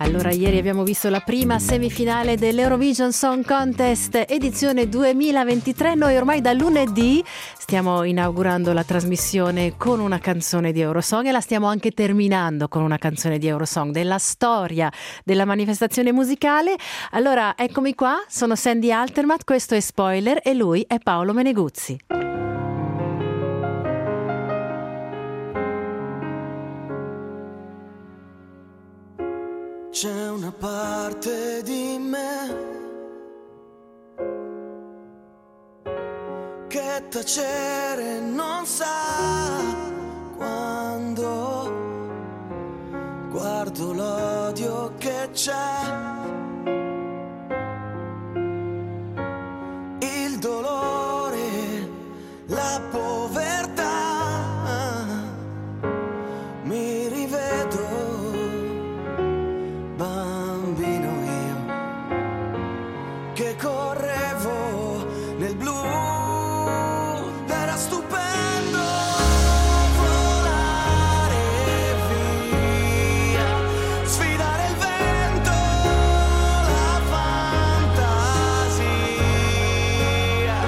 Allora, ieri abbiamo visto la prima semifinale dell'Eurovision Song Contest edizione 2023. Noi ormai da lunedì stiamo inaugurando la trasmissione con una canzone di Eurosong e la stiamo anche terminando con una canzone di Eurosong, della storia della manifestazione musicale. Allora, eccomi qua, sono Sandy Altermatt, questo è Spoiler e lui è Paolo Meneguzzi. C'è una parte di me che tacere non sa quando guardo l'odio che c'è, il dolore, la povertà, mi rivedo bambino io che correvo nel blu, era stupendo volare via, sfidare il vento, la fantasia,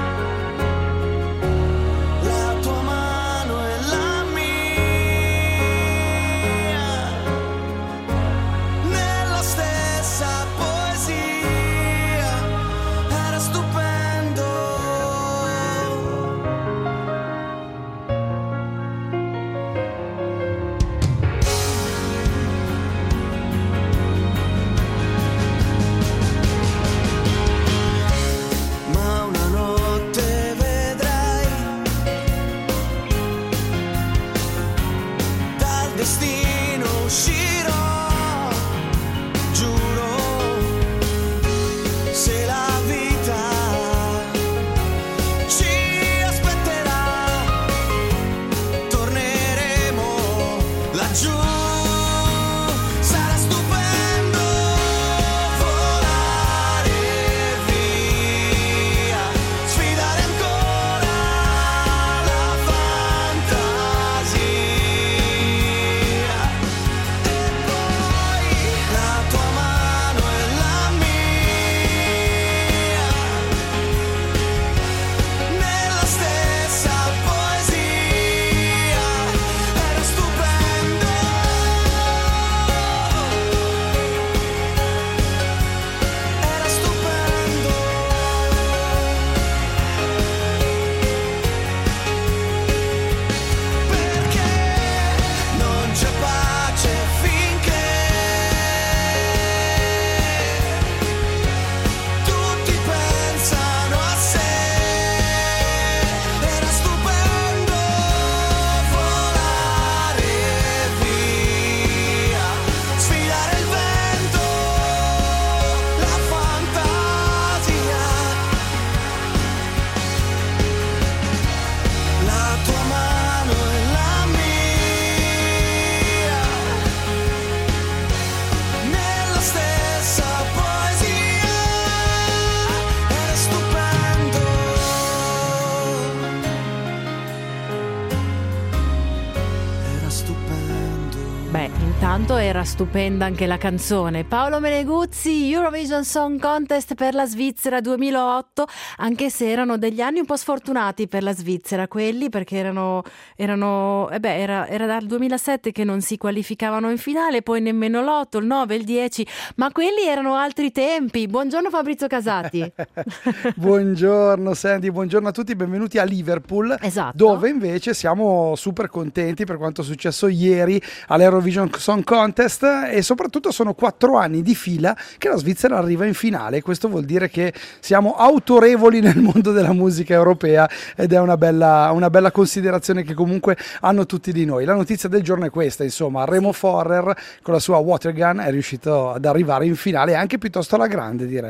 la tua mano e la mia nella stessa poesia, era stupendo. Ma una notte vedrai dal destino uscirò, giuro, se la vita ci aspetterà, torneremo laggiù, sarà stupendo volare via, sfidare ancora la fantasia, e poi la tua mano e la mia nella stessa poesia, era stupendo, era stupendo, perché non c'è pace finché tutti pensano a sé, era stupendo volare via, sfidare il vento, la fantasia, la tua mano e la mia nella stessa poesia, era stupendo, era stupendo. Beh, intanto era stupenda anche la canzone. Paolo Meneguzzi, Eurovision Song Contest per la Svizzera 2008, anche se erano degli anni un po' sfortunati per la Svizzera, quelli, perché era dal 2007 che non si qualificavano in finale, poi nemmeno l'8, il 9, il 10, ma quelli erano altri tempi. Buongiorno Fabrizio Casati. Buongiorno Sandy, buongiorno a tutti, benvenuti a Liverpool, Esatto. dove invece siamo super contenti per quanto è successo ieri all'Eurovision Song Contest, e soprattutto sono 4 anni di fila che la Svizzera arriva in finale. Questo vuol dire che siamo autorevoli nel mondo della musica europea, ed è una bella considerazione che comunque hanno tutti di noi. La notizia del giorno è questa, insomma, Remo Forrer con la sua Watergun è riuscito ad arrivare in finale, anche piuttosto alla grande, direi.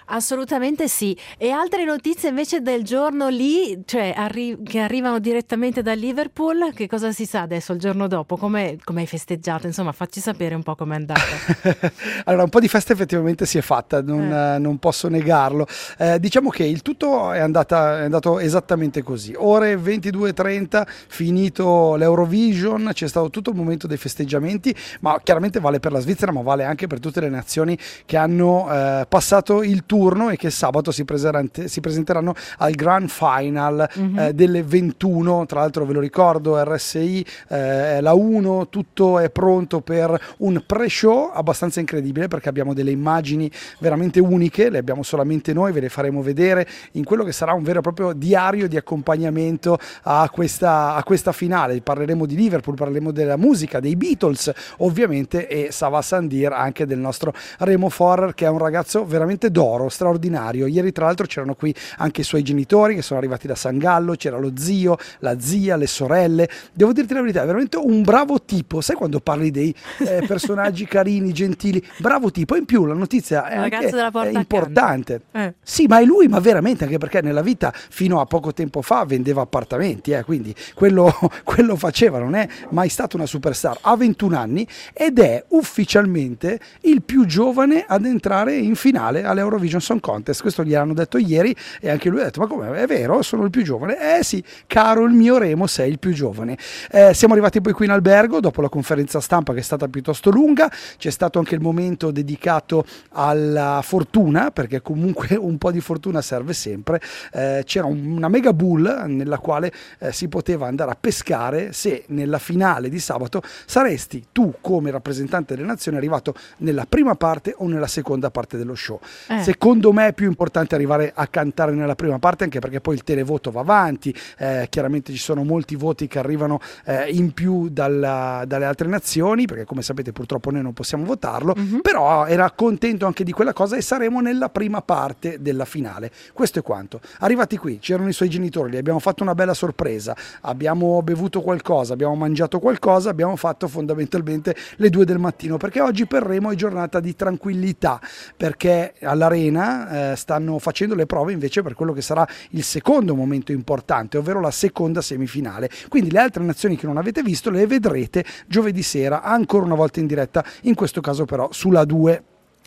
Assolutamente sì. E altre notizie invece del giorno lì, cioè che arrivano direttamente da Liverpool, che cosa si sa adesso il giorno dopo? Come hai festeggiato? Insomma, facci sapere un po' com'è andata. Allora, un po' di festa effettivamente si è fatta, non posso negarlo. Diciamo che il tutto è andato esattamente così. Ore 22:30, finito l'Eurovision, c'è stato tutto il momento dei festeggiamenti, ma chiaramente vale per la Svizzera, ma vale anche per tutte le nazioni che hanno passato il turno e che sabato si presenteranno al Grand Final delle 21. Tra l'altro ve lo ricordo, RSI, la 1, tutto è pronto per un pre-show abbastanza incredibile, perché abbiamo delle immagini veramente uniche, le abbiamo solamente noi, ve le faremo vedere in quello che sarà un vero e proprio diario di accompagnamento a questa finale. Parleremo di Liverpool, parleremo della musica, dei Beatles ovviamente, e Sava Sandir, anche del nostro Remo Forer, che è un ragazzo veramente d'oro, straordinario. Ieri tra l'altro c'erano qui anche i suoi genitori che sono arrivati da San Gallo, c'era lo zio, la zia, le sorelle. Devo dirti la verità, è veramente un bravo tipo, sai quando parli dei personaggi carini, gentili, bravo tipo. In più la notizia è anche importante. Sì, ma è lui, ma veramente, anche perché nella vita fino a poco tempo fa vendeva appartamenti, quindi quello faceva, non è mai stato una superstar. Ha 21 anni ed è ufficialmente il più giovane ad entrare in finale all'Eurovision Song Contest. Questo gliel'hanno detto ieri e anche lui ha detto: ma come, è vero, sono il più giovane? Sì, caro il mio Remo, sei il più giovane. Siamo arrivati poi qui in albergo dopo la conferenza stampa, che è stata piuttosto lunga. C'è stato anche il momento dedicato alla fortuna, perché comunque un po' di fortuna serve sempre. C'era una mega bull nella quale si poteva andare a pescare se nella finale di sabato saresti tu, come rappresentante delle nazioni, arrivato nella prima parte o nella seconda parte dello show. Secondo me è più importante arrivare a cantare nella prima parte, anche perché poi il televoto va avanti, chiaramente ci sono molti voti che arrivano in più dalle altre nazioni, perché come sapete purtroppo noi non possiamo votarlo, però era contento anche di quella cosa e saremo nella prima parte della finale. Questo è quanto. Arrivati qui c'erano i suoi genitori, gli abbiamo fatto una bella sorpresa, abbiamo bevuto qualcosa, abbiamo mangiato qualcosa, abbiamo fatto fondamentalmente le 2 del mattino, perché oggi per Remo è giornata di tranquillità, perché all'Arena stanno facendo le prove invece per quello che sarà il secondo momento importante, ovvero la seconda semifinale. Quindi le altre nazioni che non avete visto le vedrete giovedì sera ancora una volta in diretta, in questo caso però sulla 2.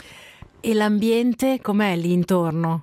E l'ambiente com'è lì intorno?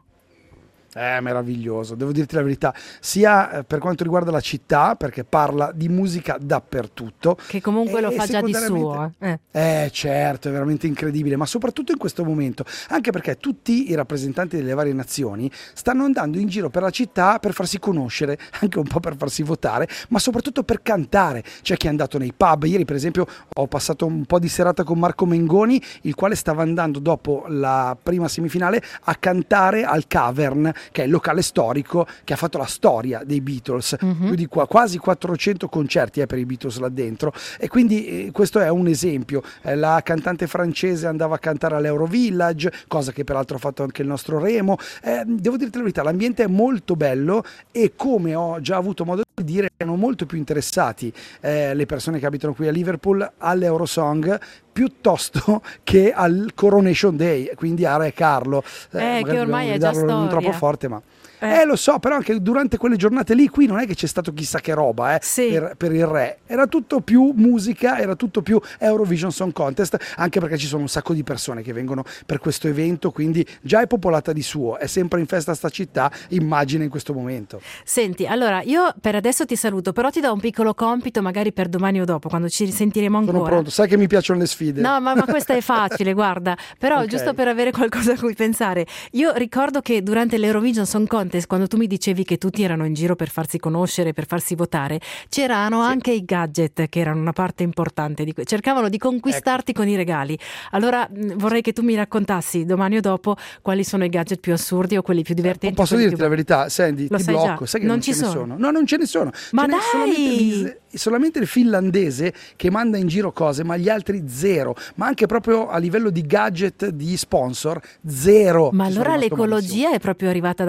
Meraviglioso, devo dirti la verità, sia per quanto riguarda la città, perché parla di musica dappertutto, che comunque lo fa già di suo. Certo, è veramente incredibile, ma soprattutto in questo momento, anche perché tutti i rappresentanti delle varie nazioni stanno andando in giro per la città per farsi conoscere, anche un po' per farsi votare, ma soprattutto per cantare. C'è chi è andato nei pub. Ieri per esempio ho passato un po' di serata con Marco Mengoni, il quale stava andando dopo la prima semifinale a cantare al Cavern, che è il locale storico che ha fatto la storia dei Beatles, più di quasi 400 concerti per i Beatles là dentro, e quindi questo è un esempio. La cantante francese andava a cantare all'Eurovillage, cosa che peraltro ha fatto anche il nostro Remo. Devo dirti la verità, l'ambiente è molto bello e, come ho già avuto modo di dire, erano molto più interessati le persone che abitano qui a Liverpool all'Eurosong piuttosto che al Coronation Day, quindi a Re Carlo. Che ormai è già storia. Troppo forte, ma lo so, però anche durante quelle giornate lì qui non è che c'è stato chissà che roba per il re. Era tutto più musica, era tutto più Eurovision Song Contest, anche perché ci sono un sacco di persone che vengono per questo evento, quindi già è popolata di suo, è sempre in festa sta città, immagina in questo momento. Senti, allora io per adesso ti saluto, però ti do un piccolo compito magari per domani o dopo, quando ci risentiremo ancora. Sono pronto, sai che mi piacciono le sfide. No, ma questa è facile, guarda, però Okay. giusto per avere qualcosa a cui pensare. Io ricordo che durante l'Eurovision Song Contest, quando tu mi dicevi che tutti erano in giro per farsi conoscere, per farsi votare, c'erano anche i gadget che erano una parte importante di cercavano di conquistarti con i regali. Allora vorrei che tu mi raccontassi domani o dopo quali sono i gadget più assurdi o quelli più divertenti. Posso dirti la verità, Sandy, Lo ti sai blocco, già. sai che Non non ci ce ne sono. sono. No, non ce ne sono. Ma Ce n'è dai! solamente il finlandese che manda in giro cose, ma gli altri zero. Ma anche proprio a livello di gadget, di sponsor, zero. Ma Ci sono allora rimasto l'ecologia malissimo. è proprio arrivata dappertutto.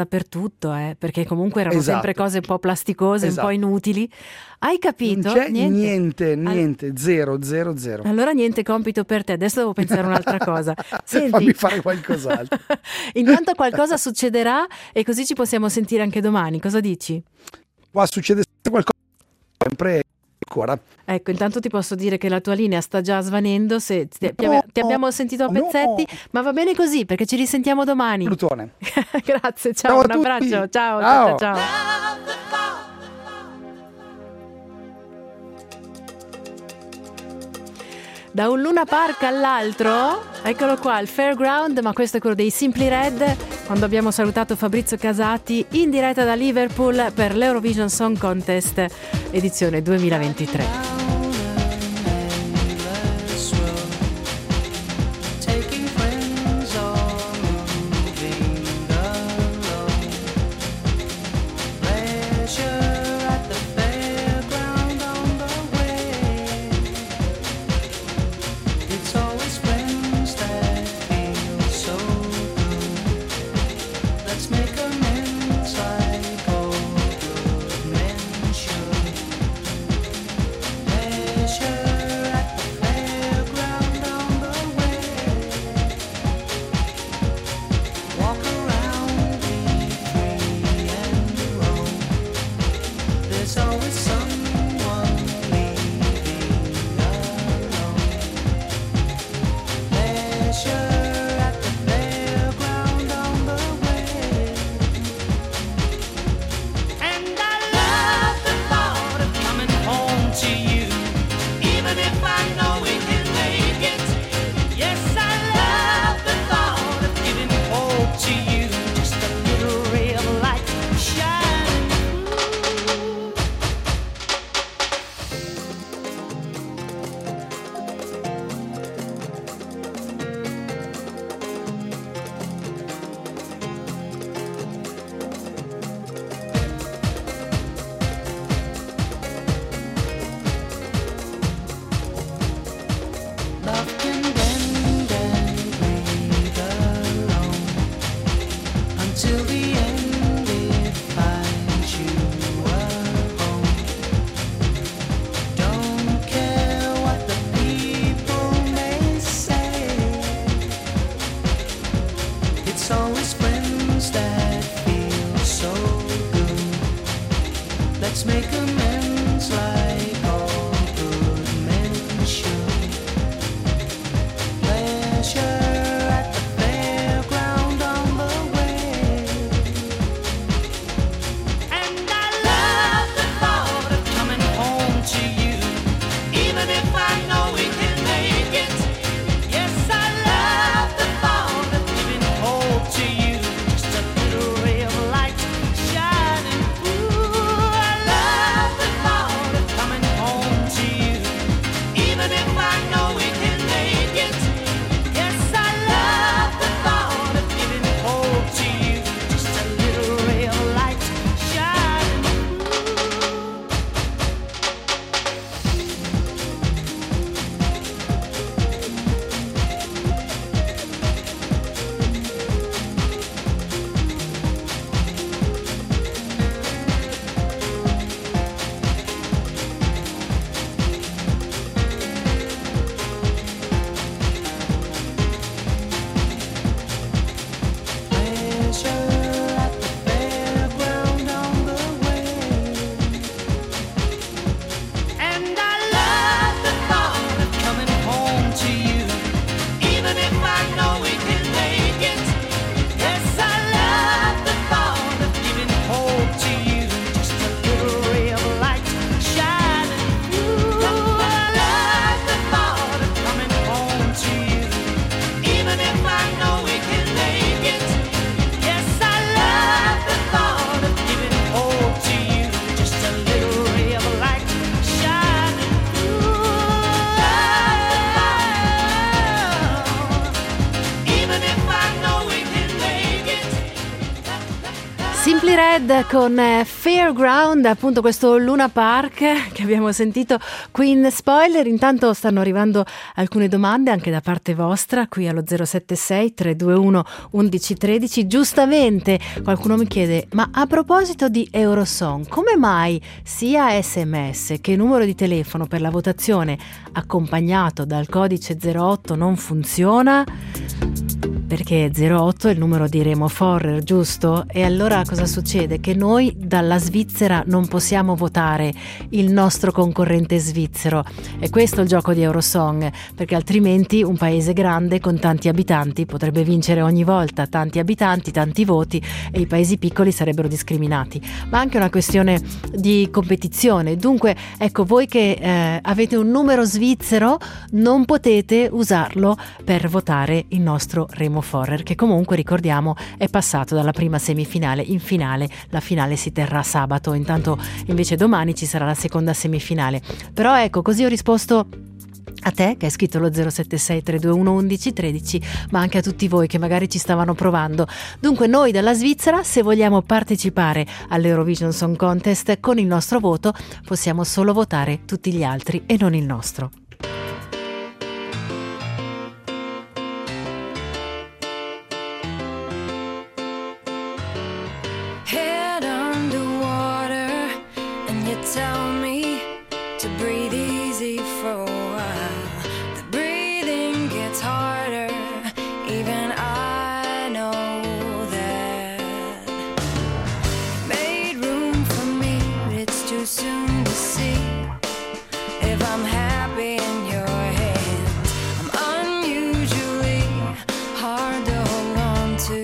tutto, perché comunque erano Esatto. sempre cose un po' plasticose, un po' Esatto. inutili. Hai capito? Non c'è niente, zero. Allora niente compito per te, adesso devo pensare un'altra cosa. Senti, Fammi fare qualcos'altro. intanto qualcosa succederà e così ci possiamo sentire anche domani, cosa dici? Qua succede qualcosa sempre ancora. Ecco, intanto ti posso dire che la tua linea sta già svanendo, ti abbiamo sentito a pezzetti, ma va bene così perché ci risentiamo domani. Plutone. Grazie, ciao, Ciao a un tutti. abbraccio, ciao. Da un Luna Park all'altro, eccolo qua, il Fairground, ma questo è quello dei Simply Red, quando abbiamo salutato Fabrizio Casati in diretta da Liverpool per l'Eurovision Song Contest edizione 2023. Red con Fairground, appunto questo Luna Park che abbiamo sentito qui in spoiler. Intanto stanno arrivando alcune domande anche da parte vostra qui allo 076 321 1113. Giustamente qualcuno mi chiede: ma a proposito di Eurosong, come mai sia SMS che numero di telefono per la votazione accompagnato dal codice 08 non funziona? Perché 08 è il numero di Remo Forrer, giusto? E allora cosa succede? Che noi dalla Svizzera non possiamo votare il nostro concorrente svizzero. E questo è il gioco di Eurosong, perché altrimenti un paese grande con tanti abitanti potrebbe vincere ogni volta, tanti abitanti, tanti voti, e i paesi piccoli sarebbero discriminati. Ma anche una questione di competizione. Dunque, ecco, voi che avete un numero svizzero non potete usarlo per votare il nostro Remo Forrer, che comunque ricordiamo è passato dalla prima semifinale in finale. La finale si terrà sabato, intanto invece domani ci sarà la seconda semifinale. Però ecco, così ho risposto a te che hai scritto lo 076 321 1113, ma anche a tutti voi che magari ci stavano provando. Dunque noi dalla Svizzera, se vogliamo partecipare all'Eurovision Song Contest con il nostro voto, possiamo solo votare tutti gli altri e non il nostro. Head underwater, and you tell me to breathe easy for a while. The breathing gets harder, even I know that. Made room for me, but it's too soon to see if I'm happy in your hands. I'm unusually hard to hold on to.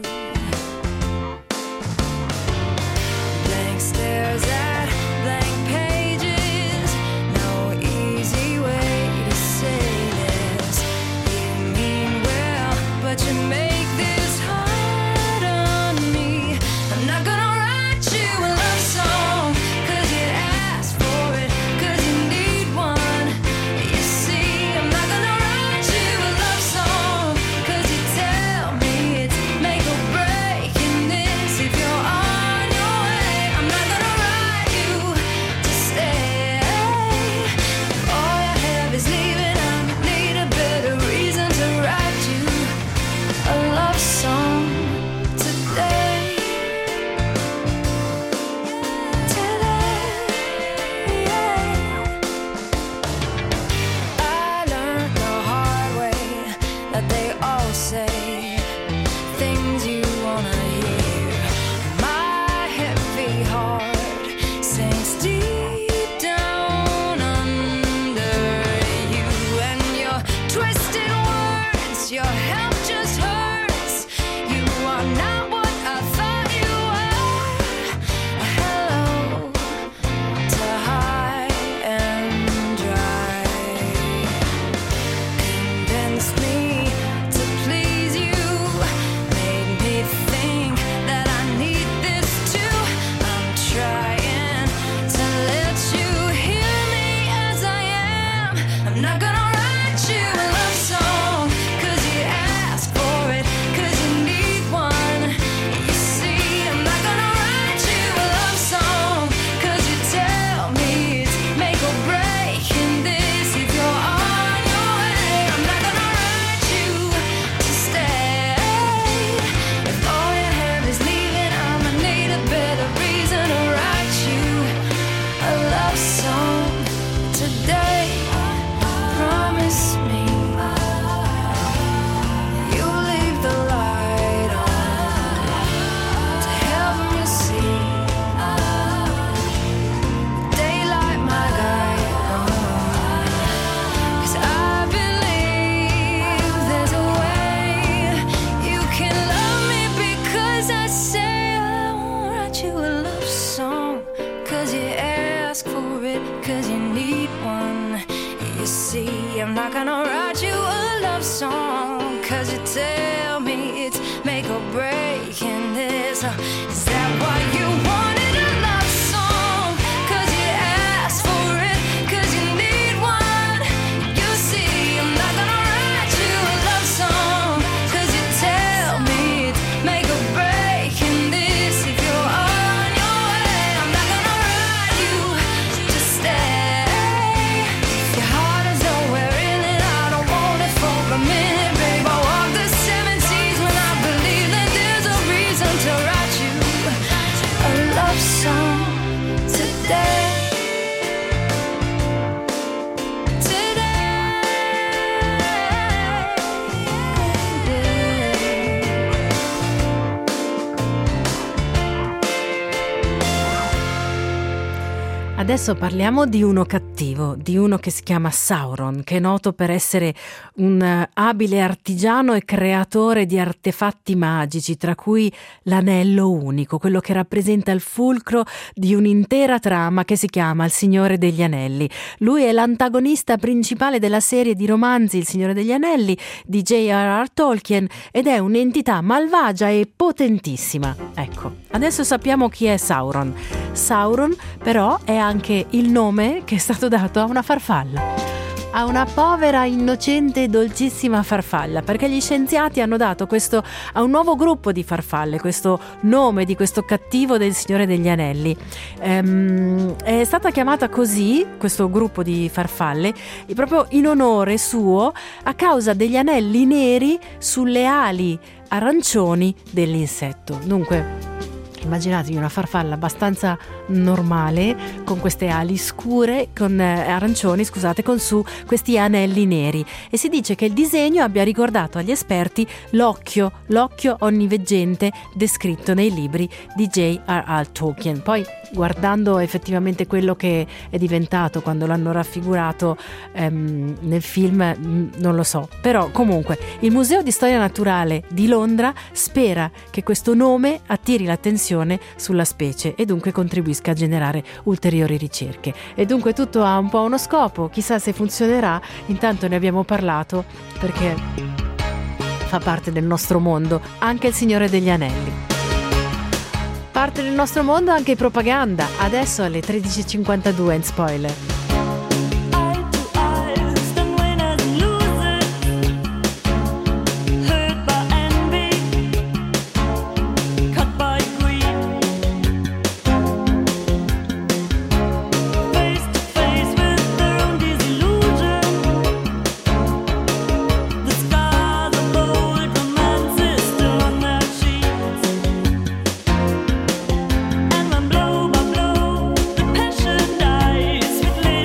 Stares at blank pages, no easy way to say this. You mean well, but you make this hard on me. I'm not gonna write you a love song, 'cause you asked for it, 'cause you need one. You see, I'm not gonna write you a love song, 'cause you tell me it's make or break in this. If you're on your way, I'm not gonna write you to stay. All I have is leaving. I need a better reason to write you a love song today. I learned the hard way that they all say things you wanna hear. My heavy heart sinks deep down under you, and your twisted words, your help just hurts. You are not what I thought you were. Hello to high and dry. Convinced me to please you, made me think that I need this too. I'm trying to let you hear me as I am. I'm not gonna write you a love song, 'cause you asked for it, 'cause you need one. You see, I'm not gonna write you a love song, 'cause you tell me it's make or break in this. If you're on your way, I'm not gonna write you to stay. If all you have is leaving, I'ma need a better reason to write you a love song today. Promise me you'll leave the light on to help me see daylight, my guide. 'Cause I believe there's a way you can love me, because I say I won't write you a love song, 'cause you ask for it, 'cause you need one. You see, I'm not gonna write you a love song, 'cause you tell me it's make or break in this. Is that why you wanted a love song? 'Cause you asked for it, 'cause you need one. You see, I'm not gonna write you a love song, 'cause you tell me it's make or break in this. If you're Adesso parliamo di uno cattivo, di uno che si chiama Sauron, che è noto per essere un abile artigiano e creatore di artefatti magici, tra cui l'anello unico, quello che rappresenta il fulcro di un'intera trama che si chiama Il Signore degli Anelli. Lui è l'antagonista principale della serie di romanzi Il Signore degli Anelli di J.R.R. Tolkien ed è un'entità malvagia e potentissima. Ecco, adesso sappiamo chi è Sauron. Sauron però è anche il nome che è stato dato a una farfalla, a una povera, innocente e dolcissima farfalla, perché gli scienziati hanno dato questo a un nuovo gruppo di farfalle, questo nome di questo cattivo del Signore degli Anelli. È stata chiamata così questo gruppo di farfalle proprio in onore suo, a causa degli anelli neri sulle ali arancioni dell'insetto. Dunque, immaginatevi una farfalla abbastanza normale con queste ali scure, con arancioni, scusate, con su questi anelli neri, e si dice che il disegno abbia ricordato agli esperti l'occhio onniveggente descritto nei libri di J.R.R. Tolkien. Poi, guardando effettivamente quello che è diventato quando l'hanno raffigurato nel film, non lo so, però comunque il Museo di Storia Naturale di Londra spera che questo nome attiri l'attenzione sulla specie e dunque contribuisca a generare ulteriori ricerche. E dunque tutto ha un po' uno scopo, chissà se funzionerà. Intanto ne abbiamo parlato perché fa parte del nostro mondo anche Il Signore degli Anelli. Parte del nostro mondo anche propaganda, adesso alle 13:52 in spoiler. Blow by blow, the passion dies with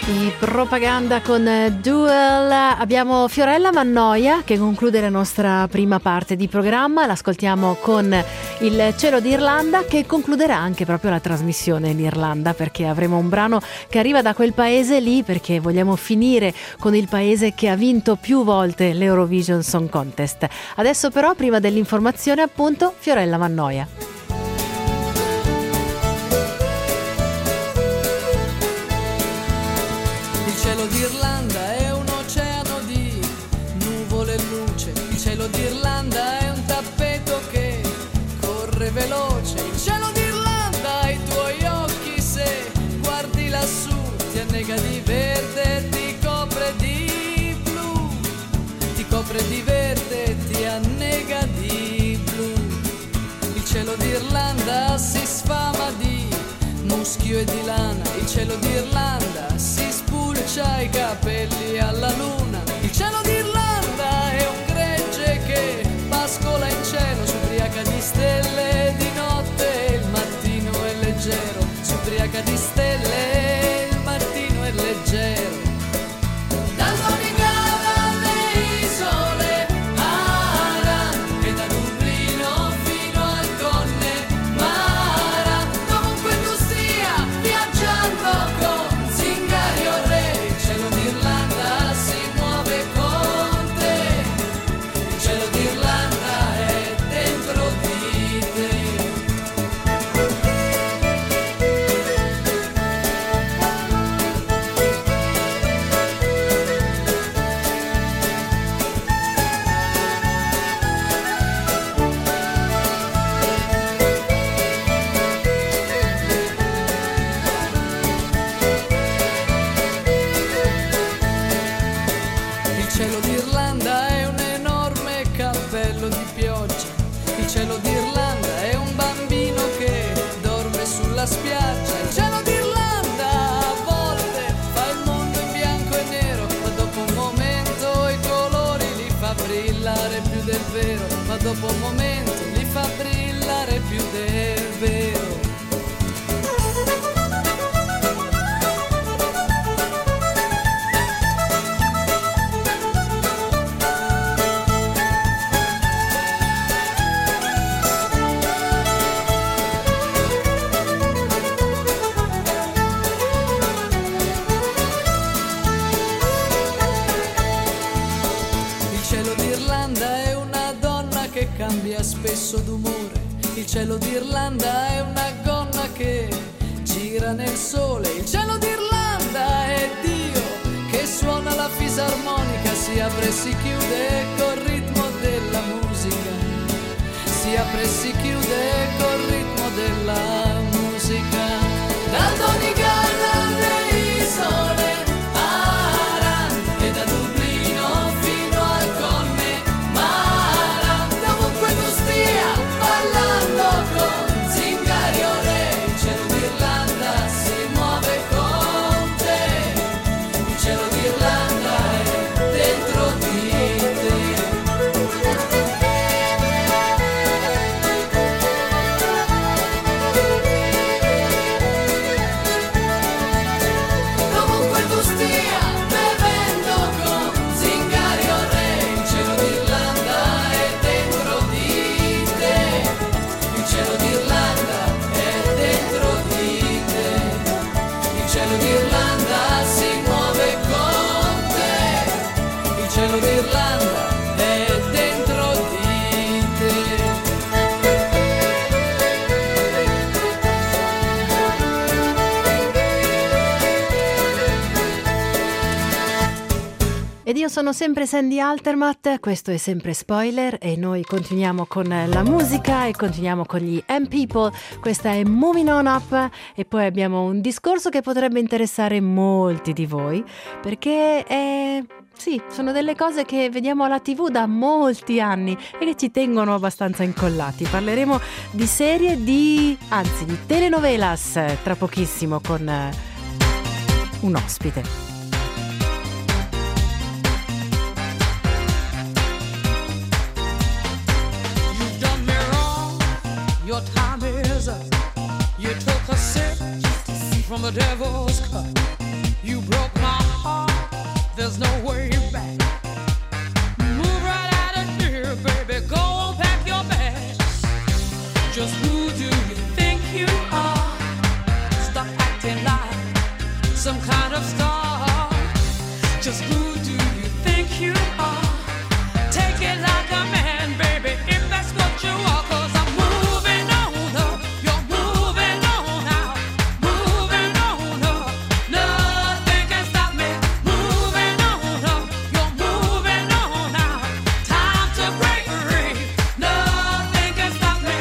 I Propaganda con Duel. Abbiamo Fiorella Mannoia che conclude la nostra prima parte di programma. L'ascoltiamo con Il cielo d'Irlanda, che concluderà anche proprio la trasmissione in Irlanda, perché avremo un brano che arriva da quel paese lì, perché vogliamo finire con il paese che ha vinto più volte l'Eurovision Song Contest. Adesso però, prima dell'informazione, appunto, Fiorella Mannoia. Il cielo d'Irlanda è un oceano di nuvole e luce. Il cielo d'Irlanda è un tappeto che corre veloce. Il cielo d'Irlanda, i tuoi occhi, se guardi lassù, ti annega di verde, ti copre di blu. Ti copre di verde, ti annega di blu. Il cielo d'Irlanda si sfama di muschio e di lana. Il cielo d'Irlanda si spulcia i capelli alla luna. Il cielo d'Irlanda è un gregge che pascola in cielo, s'ubriaca di stelle di notte e il mattino è leggero. S'ubriaca di stelle e il mattino è leggero. Dal Donegal alle isole Aran e da Dublino fino al Connemara, dovunque tu stia viaggiando con zingari o re, il cielo d'Irlanda si muove con te. Il cielo d'Irlanda è dentro di te. Il cielo d'Irlanda è un enorme cappello di pioggia. Il cielo d'Irlanda è un bambino che dorme sulla spiaggia. Il cielo d'Irlanda a volte fa il mondo in bianco e nero, ma dopo un momento i colori li fa brillare più del vero. Ma dopo un momento li fa brillare più del vero. Il cielo d'Irlanda è una donna che cambia spesso d'umore. Il cielo d'Irlanda è una gonna che gira nel sole. Il cielo d'Irlanda è Dio che suona la fisarmonica, si apre e si chiude col ritmo della musica. Si apre e si chiude col ritmo della musica. Dal Donegal alle isole Aran e da Dublino fino al Connemara, dovunque tu stia ballando con zingari o re, il cielo d'Irlanda si muove con te. Il cielo d'Irlanda è dentro di te. Dovunque tu stia bevendo con zingari o re, il cielo d'Irlanda è dentro di te. Il cielo d'Irlanda è dentro di te. Il cielo d'Irlanda si muove con te. Il cielo d'Irlanda è dentro di te. Ed io sono sempre Sandy Altermatt, questo è sempre Spoiler e noi continuiamo con la musica e continuiamo con gli M-People. Questa è Moving On Up e poi abbiamo un discorso che potrebbe interessare molti di voi, perché sì, sono delle cose che vediamo alla TV da molti anni e che ci tengono abbastanza incollati. Parleremo di serie, anzi di telenovelas tra pochissimo con un ospite. You've done me wrong, your time is up. You took a sip from the devil's cup. You broke there's no way back. Move right out of here, baby, go pack your bags. Just who do you think you are? Stop acting like some kind of star. Just who do you think you are? Take it like a man, baby, if that's what you are. 'Cause I'm moving on up, you're moving on out, moving on up, nothing can stop me. Moving on up, you're moving on out, time to break free, nothing can stop me.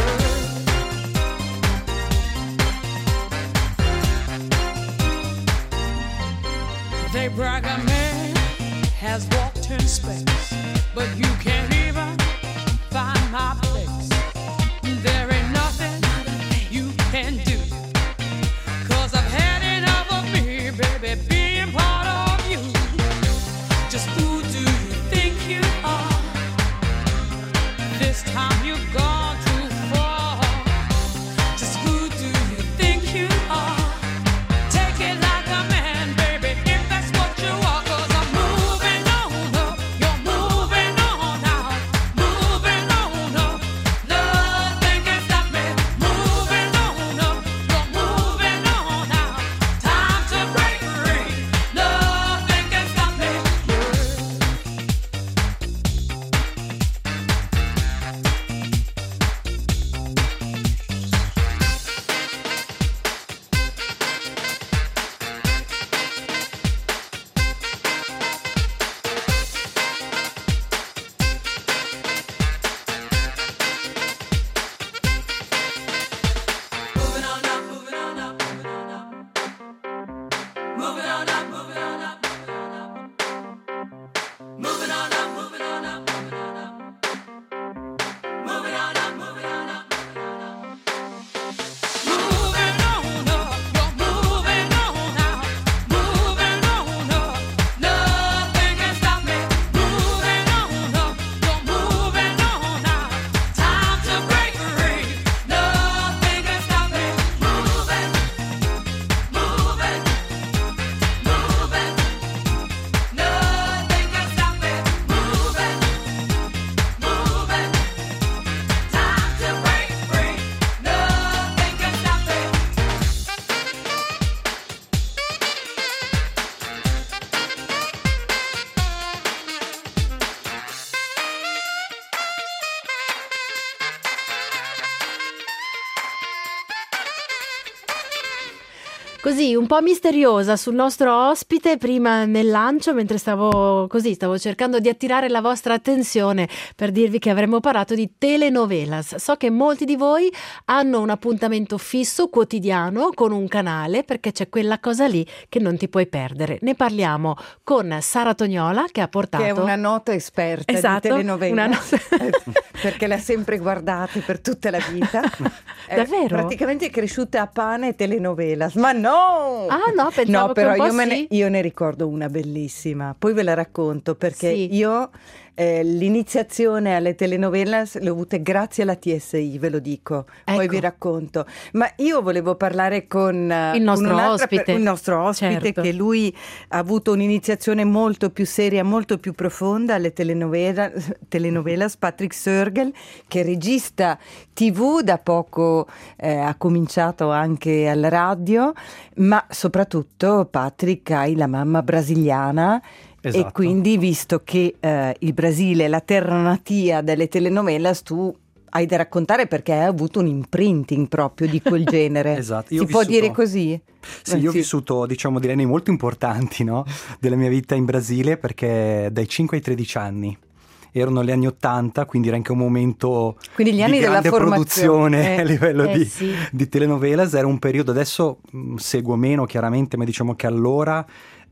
They brag a man has walked in space, but you can't even find my place. There ain't nothing you can do, 'cause I've had enough of me, baby, being part of you. Just who do you think you are? This time you've gone too far. Just who do you think you are? Take it like a man, baby, if that's what you are. 'Cause I'm moving on up, you're moving on out, moving on up, nothing can stop me. Moving on up, you're moving on out, time to break free, nothing can stop me. Moving on up, moving on up, moving on up. Moving on up, moving on up, moving on up. Moving on up, moving on up, moving on up. Moving on up, moving on up. Moving on up, you're moving on out, moving on up, nothing can stop me. Moving on up, you're moving on out, time to break free, nothing can stop me. Moving, moving, moving, nothing can stop me. Moving, moving, time to break free, nothing can stop me. Così, un po' misteriosa sul nostro ospite prima nel lancio, mentre stavo cercando di attirare la vostra attenzione per dirvi che avremmo parlato di telenovelas. So che molti di voi hanno un appuntamento fisso quotidiano con un canale, perché c'è quella cosa lì che non ti puoi perdere. Ne parliamo con Sara Tognola, che ha portato... Che è una nota esperta Esatto, di telenovela, una nota- perché l'ha sempre guardate per tutta la vita. Davvero? Praticamente è cresciuta a pane e telenovelas, ma no! Ah no, pensavo No, che però un po' sì. io ne ricordo una bellissima, poi ve la racconto perché Sì. io l'iniziazione alle telenovelas l'ho avute grazie alla TSI, ve lo dico, poi Ecco. vi racconto. Ma io volevo parlare con Il nostro un'altra ospite. il nostro ospite, Certo. che lui ha avuto un'iniziazione molto più seria, molto più profonda alle telenovelas, Patrick Sögerl, che è regista TV, da poco ha cominciato anche alla radio, ma soprattutto Patrick hai la mamma brasiliana. Esatto. E quindi, visto che il Brasile è la terra natia delle telenovelas, tu hai da raccontare perché hai avuto un imprinting proprio di quel genere. Esatto, io Si ho può vissuto- dire così? Sì, io ho vissuto, diciamo, degli anni molto importanti, no? Della mia vita in Brasile, perché dai 5 ai 13 anni. Erano gli anni 80, quindi era anche un momento Quindi gli anni di della grande formazione. produzione a livello Sì. di telenovelas. Era un periodo, adesso seguo meno chiaramente, ma diciamo che allora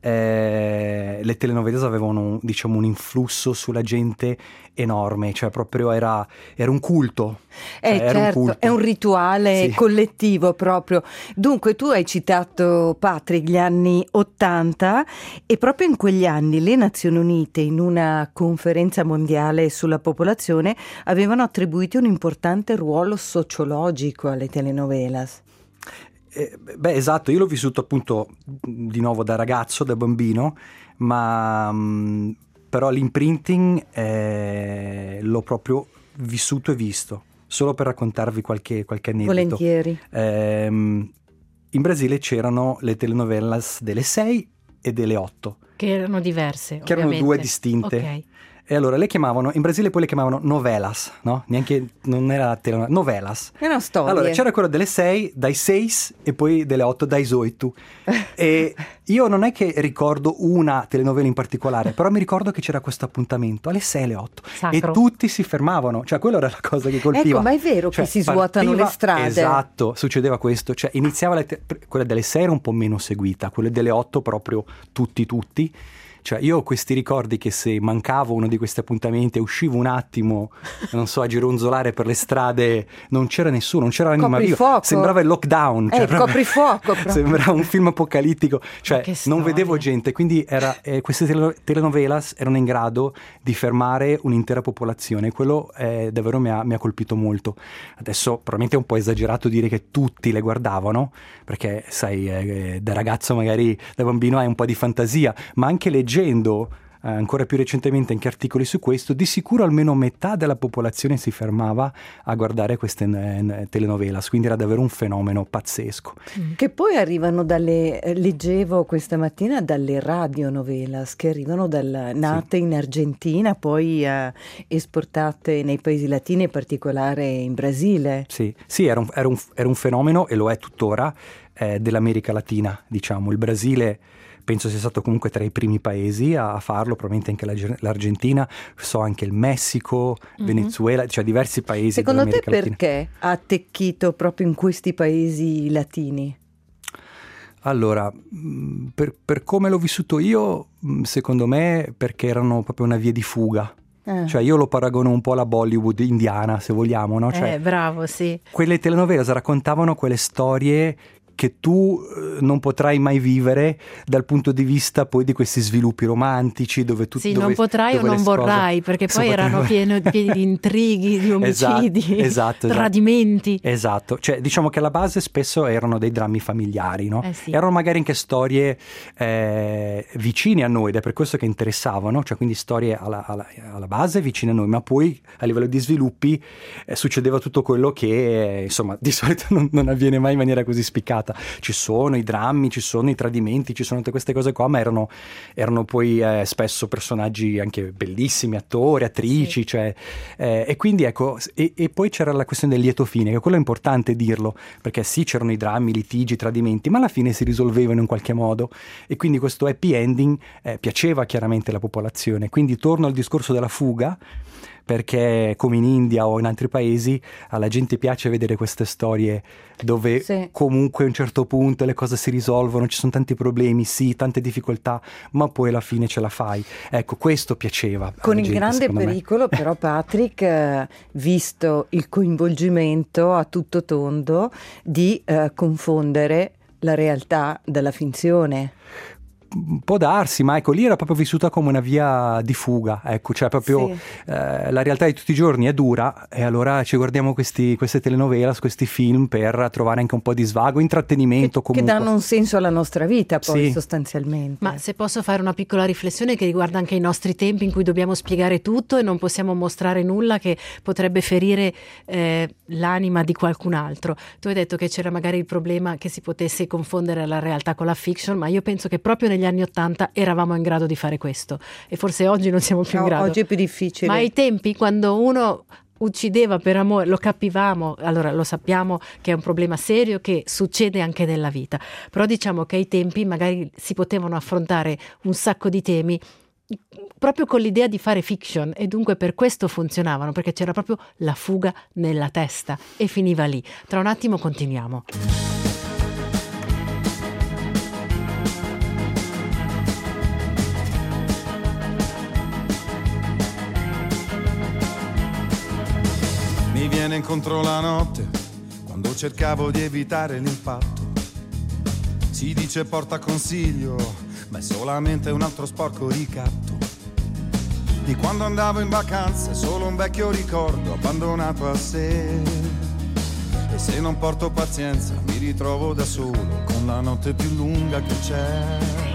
le telenovelas avevano diciamo un influsso sulla gente enorme, cioè proprio era un culto. Era un Certo, culto. è un rituale Sì. collettivo proprio. Dunque tu hai citato, Patrick, gli anni 80, e proprio in quegli anni le Nazioni Unite, in una conferenza mondiale sulla popolazione, avevano attribuito un importante ruolo sociologico alle telenovelas. Beh, esatto, io l'ho vissuto appunto di nuovo da ragazzo, da bambino, ma però l'imprinting l'ho proprio vissuto e visto, solo per raccontarvi qualche aneddoto. Volentieri. In Brasile c'erano le telenovelas delle 6 e delle 8. Che erano diverse, Che erano ovviamente. due distinte. Ok. E allora le chiamavano, in Brasile poi le chiamavano novelas, no? Neanche, non era telenovela, novelas. È una storia. Allora c'era quello delle 6, dai 6 e poi delle 8, dai 8. E io non è che ricordo una telenovela in particolare, però mi ricordo che c'era questo appuntamento alle 6 e alle 8 Sacro. e tutti si fermavano, cioè quello era la cosa che colpiva. Ecco, ma è vero Cioè, che si svuotano partiva- le strade. Esatto, succedeva questo, cioè iniziava quella delle 6 era un po' meno seguita, quelle delle 8 proprio tutti. Cioè io ho questi ricordi che se mancavo uno di questi appuntamenti e uscivo un attimo, non so, a gironzolare per le strade, non c'era nessuno, non c'era l'anima viva. Coprifuoco. Sembrava il lockdown. Cioè proprio- coprifuoco. proprio. Sembrava un film apocalittico. Cioè che non storia. vedevo gente, quindi queste telenovelas erano in grado di fermare un'intera popolazione. Quello davvero mi ha colpito molto. Adesso probabilmente è un po' esagerato dire che tutti le guardavano, perché sai, da ragazzo magari, da bambino hai un po' di fantasia, ma anche leggendo ancora più recentemente anche articoli su questo, di sicuro almeno metà della popolazione si fermava a guardare queste telenovelas, quindi era davvero un fenomeno pazzesco. Che poi arrivano leggevo questa mattina dalle radionovelas che arrivano nate in Argentina, poi esportate nei paesi latini, in particolare in Brasile. Sì, era un fenomeno, e lo è tuttora, dell'America Latina, diciamo. Il Brasile penso sia stato comunque tra i primi paesi a farlo, probabilmente anche l'Argentina, so anche il Messico, Venezuela, cioè diversi paesi Secondo te dell'America Latina. perché ha attecchito proprio in questi paesi latini? Allora, per come l'ho vissuto io, secondo me perché erano proprio una via di fuga. Cioè io lo paragono un po' alla Bollywood indiana, se vogliamo, no? Cioè, Bravo, sì. quelle telenovelas raccontavano quelle storie che tu non potrai mai vivere dal punto di vista poi di questi sviluppi romantici dove tu Sì, non potrai o non vorrai, perché poi erano pieni di intrighi, di omicidi, esatto. tradimenti. Esatto, cioè diciamo che alla base spesso erano dei drammi familiari, no? Sì. Erano magari anche storie vicine a noi, ed è per questo che interessavano, cioè quindi storie alla base vicine a noi, ma poi a livello di sviluppi succedeva tutto quello che insomma di solito non avviene mai in maniera così spiccata. Ci sono i drammi, ci sono i tradimenti, ci sono tutte queste cose qua, ma erano poi spesso personaggi anche bellissimi, attori, attrici, Sì. cioè, e quindi ecco, e poi c'era la questione del lieto fine, che quello è importante dirlo, perché sì, c'erano i drammi, i litigi, i tradimenti, ma alla fine si risolvevano in qualche modo, e quindi questo happy ending piaceva chiaramente alla popolazione. Quindi torno al discorso della fuga, perché come in India o in altri paesi alla gente piace vedere queste storie dove Sì. comunque a un certo punto le cose si risolvono, ci sono tanti problemi, sì, tante difficoltà, ma poi alla fine ce la fai. Ecco, questo piaceva Con alla il gente, grande secondo me. pericolo però, Patrick, visto il coinvolgimento a tutto tondo, di confondere la realtà dalla finzione. Può darsi, ma ecco, lì era proprio vissuta come una via di fuga, ecco, cioè proprio Sì. la realtà di tutti i giorni è dura, e allora ci guardiamo queste telenovelas, questi film per trovare anche un po' di svago, intrattenimento Che comunque. danno un senso alla nostra vita poi, Sì. sostanzialmente. Ma se posso fare una piccola riflessione che riguarda anche i nostri tempi in cui dobbiamo spiegare tutto e non possiamo mostrare nulla che potrebbe ferire l'anima di qualcun altro. Tu hai detto che c'era magari il problema che si potesse confondere la realtà con la fiction, ma io penso che proprio negli anni '80 eravamo in grado di fare questo, e forse oggi non siamo più in No, grado. oggi è più difficile. Ma ai tempi, quando uno uccideva per amore, lo capivamo, allora lo sappiamo che è un problema serio che succede anche nella vita, però diciamo che ai tempi magari si potevano affrontare un sacco di temi proprio con l'idea di fare fiction, e dunque per questo funzionavano, perché c'era proprio la fuga nella testa e finiva lì. Tra un attimo continuiamo. Mi viene incontro la notte quando cercavo di evitare l'impatto. Si dice porta consiglio, ma è solamente un altro sporco ricatto di quando andavo in vacanza, è solo un vecchio ricordo abbandonato a sé. E se non porto pazienza mi ritrovo da solo con la notte più lunga che c'è.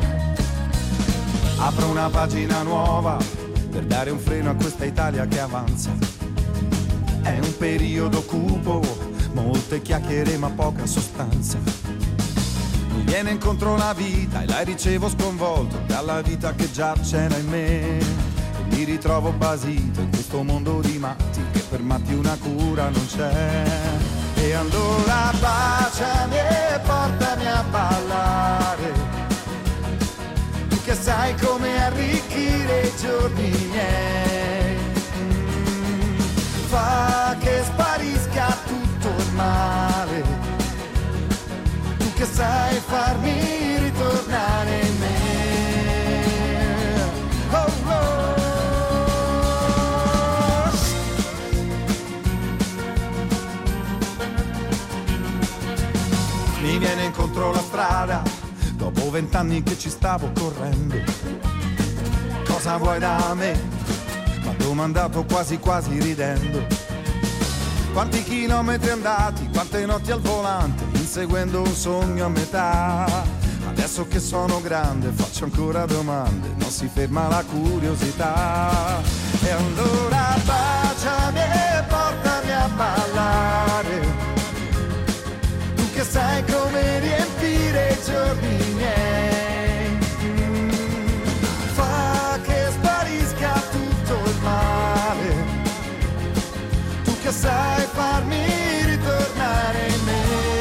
Apro una pagina nuova per dare un freno a questa Italia che avanza. È un periodo cupo, molte chiacchiere ma poca sostanza. Mi viene incontro la vita e la ricevo sconvolto dalla vita che già c'era in me. E mi ritrovo basito in questo mondo di matti che per matti una cura non c'è. E allora baciami e portami a ballare, tu che sai come arricchire i giorni miei. Fa che sparisca tutto il male, tu che sai farmi ritornare in me. Oh, oh. Mi viene incontro la strada dopo 20 anni che ci stavo correndo. Cosa vuoi da me? M'ha domandato quasi quasi ridendo. Quanti chilometri andati, quante notti al volante, inseguendo un sogno a metà. Adesso che sono grande faccio ancora domande, non si ferma la curiosità. E allora baciami e portami a ballare, tu che sai come riempire i giorni miei. Fa che sparisca tutto il male, tu che sai farmi ritornare in me.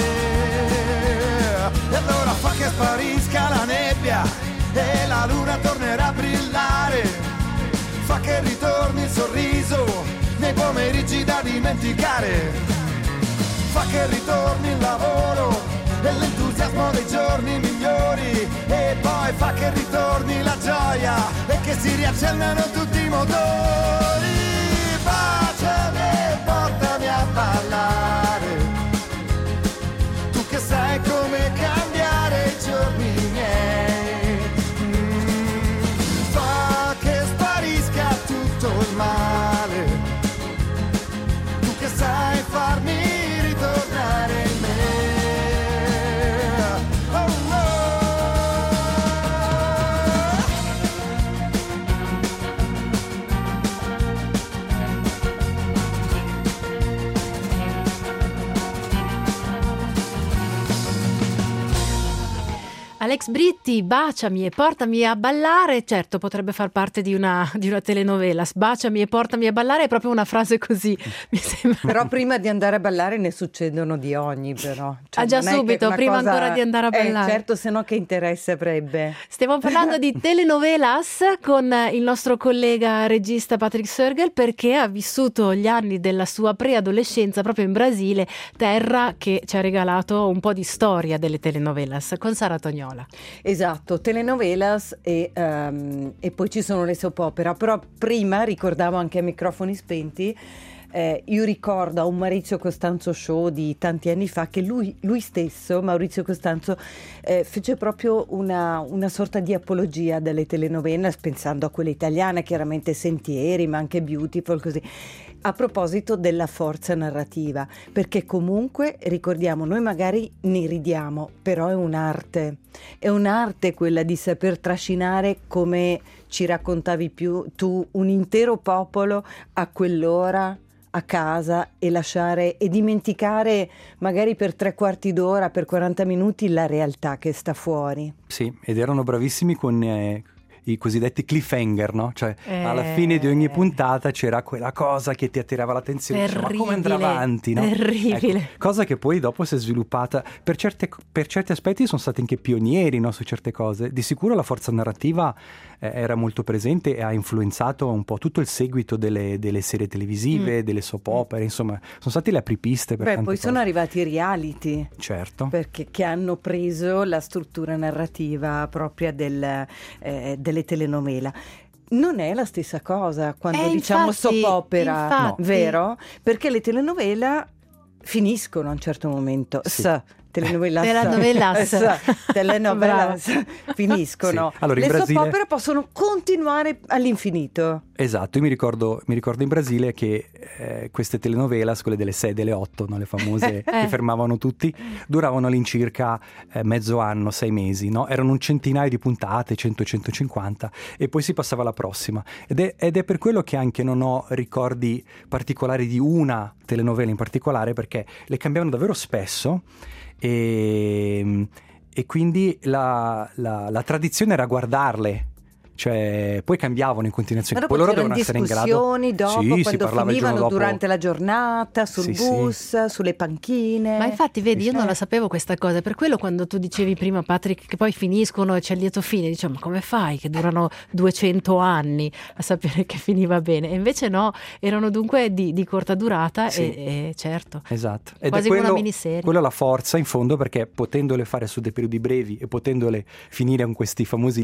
E allora fa che sparisca la nebbia e la luna tornerà a brillare. Fa che ritorni il sorriso nei pomeriggi da dimenticare. Fa che ritorni il lavoro e l'entusiasmo dei giorni migliori. E poi fa che ritorni la gioia e che si riaccendano tutti i motori. Baciami e portami a ballare, tu che sai come cambiare i giorni miei. Fa che sparisca tutto il male, tu che sai farmi ritornare in me. Oh, oh. Alex Britti, baciami e portami a ballare, certo potrebbe far parte di una telenovela. Baciami e portami a ballare è proprio una frase così, mi sembra. Però prima di andare a ballare ne succedono di ogni, però. Cioè, già non è subito, che prima ancora di andare a ballare. Certo, se no che interesse avrebbe. Stiamo parlando di telenovelas con il nostro collega regista Patrick Sergel, perché ha vissuto gli anni della sua preadolescenza proprio in Brasile, terra che ci ha regalato un po' di storia delle telenovelas con Sara Tognola. Esatto, telenovelas e poi ci sono le soap opera, però prima ricordavo anche a microfoni spenti. Io ricordo a un Maurizio Costanzo show di tanti anni fa che lui stesso, Maurizio Costanzo, fece proprio una sorta di apologia delle telenovelas, pensando a quelle italiane, chiaramente Sentieri, ma anche Beautiful, così, a proposito della forza narrativa, perché comunque, ricordiamo, noi magari ne ridiamo, però è un'arte quella di saper trascinare, come ci raccontavi tu, un intero popolo a quell'ora a casa e lasciare e dimenticare magari per 3/4 d'ora, per 40 minuti la realtà che sta fuori. Sì, ed erano bravissimi con i cosiddetti cliffhanger, no? Cioè alla fine di ogni puntata c'era quella cosa che ti attirava l'attenzione, ma come andrà avanti, no? Terribile. Ecco, cosa che poi dopo si è sviluppata, per certi aspetti sono stati anche pionieri, no, su certe cose. Di sicuro la forza narrativa era molto presente e ha influenzato un po' tutto il seguito delle serie televisive, delle soap opere, insomma sono stati le apripiste per tante poi cose. sono arrivati i reality, certo, perché che hanno preso la struttura narrativa propria delle telenovela. Non è la stessa cosa quando diciamo soap opera, vero? Perché le telenovela finiscono a un certo momento. Sì. telenovelas finiscono. Sì. Allora, in le Brasile... soap opera possono continuare all'infinito. Esatto, io mi ricordo in Brasile che queste telenovelas, quelle delle 6 e delle 8, no? Le famose che fermavano tutti, duravano all'incirca mezzo anno, 6 mesi, no? Erano un centinaio di puntate, 100-150, e poi si passava alla prossima. Ed è per quello che anche non ho ricordi particolari di una telenovela in particolare, perché le cambiavano davvero spesso e quindi la tradizione era guardarle. Cioè, poi cambiavano in continuazione. Ma poi dopo loro c'erano dovevano essere in discussioni grado. dopo, Sì, quando finivano durante la giornata, sul bus, sulle panchine. Ma infatti, vedi, io non Sì. la sapevo questa cosa, per quello quando tu dicevi prima, Patrick, che poi finiscono e c'è il lieto fine, diciamo, ma come fai che durano 200 anni a sapere che finiva bene? E invece no, erano dunque di corta durata. Sì. E certo. Esatto. Ed Quasi è come una miniserie. Quella è la forza, in fondo, perché potendole fare su dei periodi brevi e potendole finire con questi famosi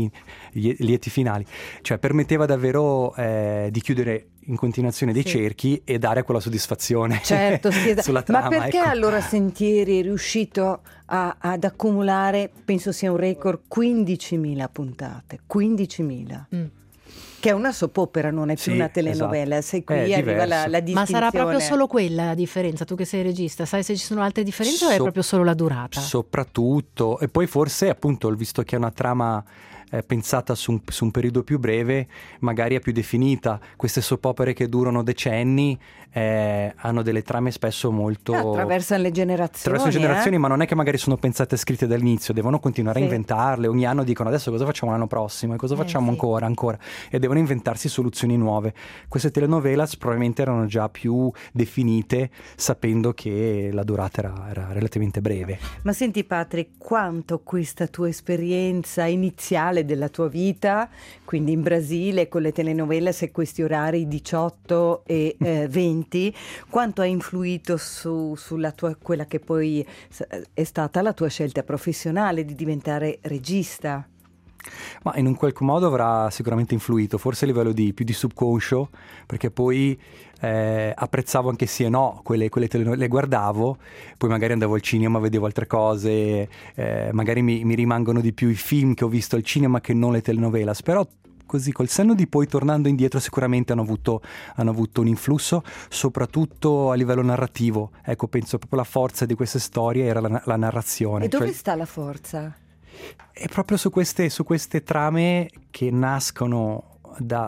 lieti finali, cioè permetteva davvero di chiudere in continuazione dei cerchi e dare quella soddisfazione Certo, sì, sulla trama. ma perché ecco. allora Sentieri è riuscito ad accumulare, penso sia un record, 15.000 puntate, 15.000. Che è una soap opera, non è più Sì, una telenovela, se qui È arriva diverso. la Ma distinzione. sarà proprio solo quella la differenza? Tu che sei regista, sai se ci sono altre differenze o è proprio solo la durata? Soprattutto, e poi forse appunto, visto che è una trama pensata su un periodo più breve, magari è più definita. Queste soap opere che durano decenni hanno delle trame spesso molto... attraversano le generazioni. Ma non è che magari sono pensate e scritte dall'inizio, devono continuare a inventarle. Ogni anno dicono adesso cosa facciamo l'anno prossimo e cosa facciamo ancora, e devono inventarsi soluzioni nuove. Queste telenovelas probabilmente erano già più definite, sapendo che la durata era relativamente breve. Ma senti Patrick, quanto questa tua esperienza iniziale della tua vita, quindi in Brasile con le telenovelas e questi orari 18 e 20, quanto ha influito sulla tua, quella che poi è stata la tua scelta professionale di diventare regista? Ma in un qualche modo avrà sicuramente influito, forse a livello più di subconscio, perché poi apprezzavo anche sì e no quelle telenovele, le guardavo, poi magari andavo al cinema, vedevo altre cose, magari mi rimangono di più i film che ho visto al cinema che non le telenovelas, però così col senno di poi, tornando indietro, sicuramente hanno avuto un influsso, soprattutto a livello narrativo. Ecco, penso proprio la forza di queste storie era la narrazione. E dove sta la forza? È proprio su queste trame che nascono da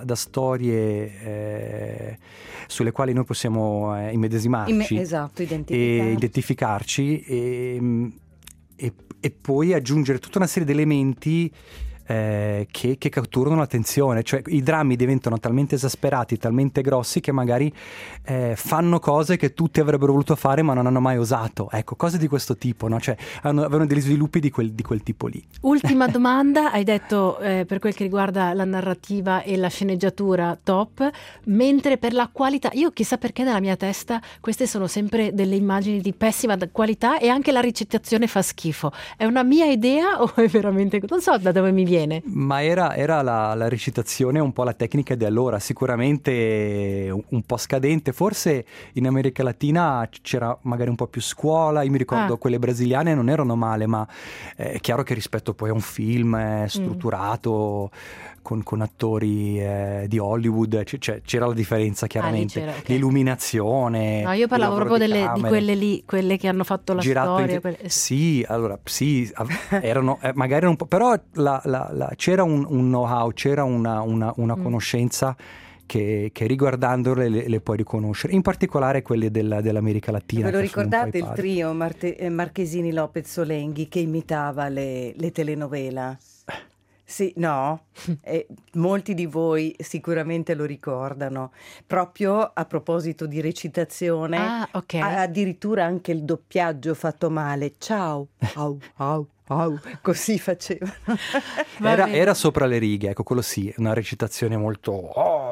storie sulle quali noi possiamo immedesimarci, esatto, identificarci e poi aggiungere tutta una serie di elementi che catturano l'attenzione. Cioè i drammi diventano talmente esasperati, talmente grossi, che magari fanno cose che tutti avrebbero voluto fare ma non hanno mai osato. Ecco, cose di questo tipo, no? Cioè avevano degli sviluppi di quel tipo lì. Ultima domanda, hai detto per quel che riguarda la narrativa e la sceneggiatura top, mentre per la qualità, io chissà perché nella mia testa queste sono sempre delle immagini di pessima qualità e anche la recitazione fa schifo. È una mia idea o è veramente, non so da dove mi viene? Ma era la recitazione, un po' la tecnica di allora, sicuramente un po' scadente. Forse in America Latina c'era magari un po' più scuola. Io mi ricordo quelle brasiliane non erano male, ma è chiaro che rispetto poi a un film strutturato con attori di Hollywood, c'era la differenza chiaramente. Okay. L'illuminazione. No, io parlavo proprio di quelle lì, quelle che hanno fatto la storia. Sì, allora sì, erano magari un po', però c'era un know-how, c'era una conoscenza che riguardandole le puoi riconoscere, in particolare quelle dell'America Latina. Ve lo ricordate il trio Marchesini Lopez Solenghi che imitava le telenovela? Sì, no? Molti di voi sicuramente lo ricordano. Proprio a proposito di recitazione, addirittura anche il doppiaggio fatto male. Ciao, au, au. Così facevano. Era sopra le righe, ecco, quello sì, una recitazione molto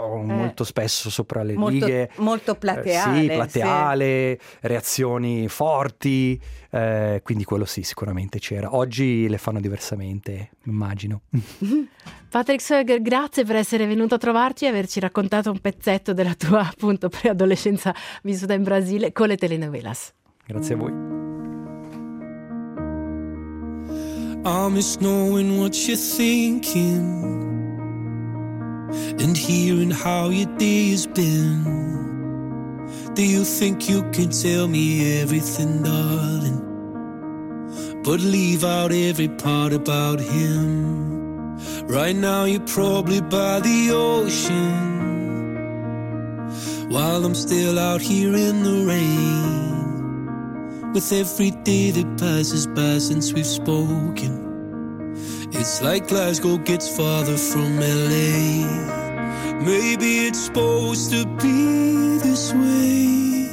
spesso sopra le righe, molto plateale, sì, plateale, reazioni forti, quindi quello sì, sicuramente c'era. Oggi le fanno diversamente, immagino. Patrick Soeger, grazie per essere venuto a trovarci e averci raccontato un pezzetto della tua appunto preadolescenza vissuta in Brasile con le telenovelas. Grazie a voi. I miss knowing what you're thinking and hearing how your day has been. Do you think you can tell me everything, darling, but leave out every part about him? Right now you're probably by the ocean, while I'm still out here in the rain. With every day that passes by since we've spoken, it's like Glasgow gets farther from LA. Maybe it's supposed to be this way,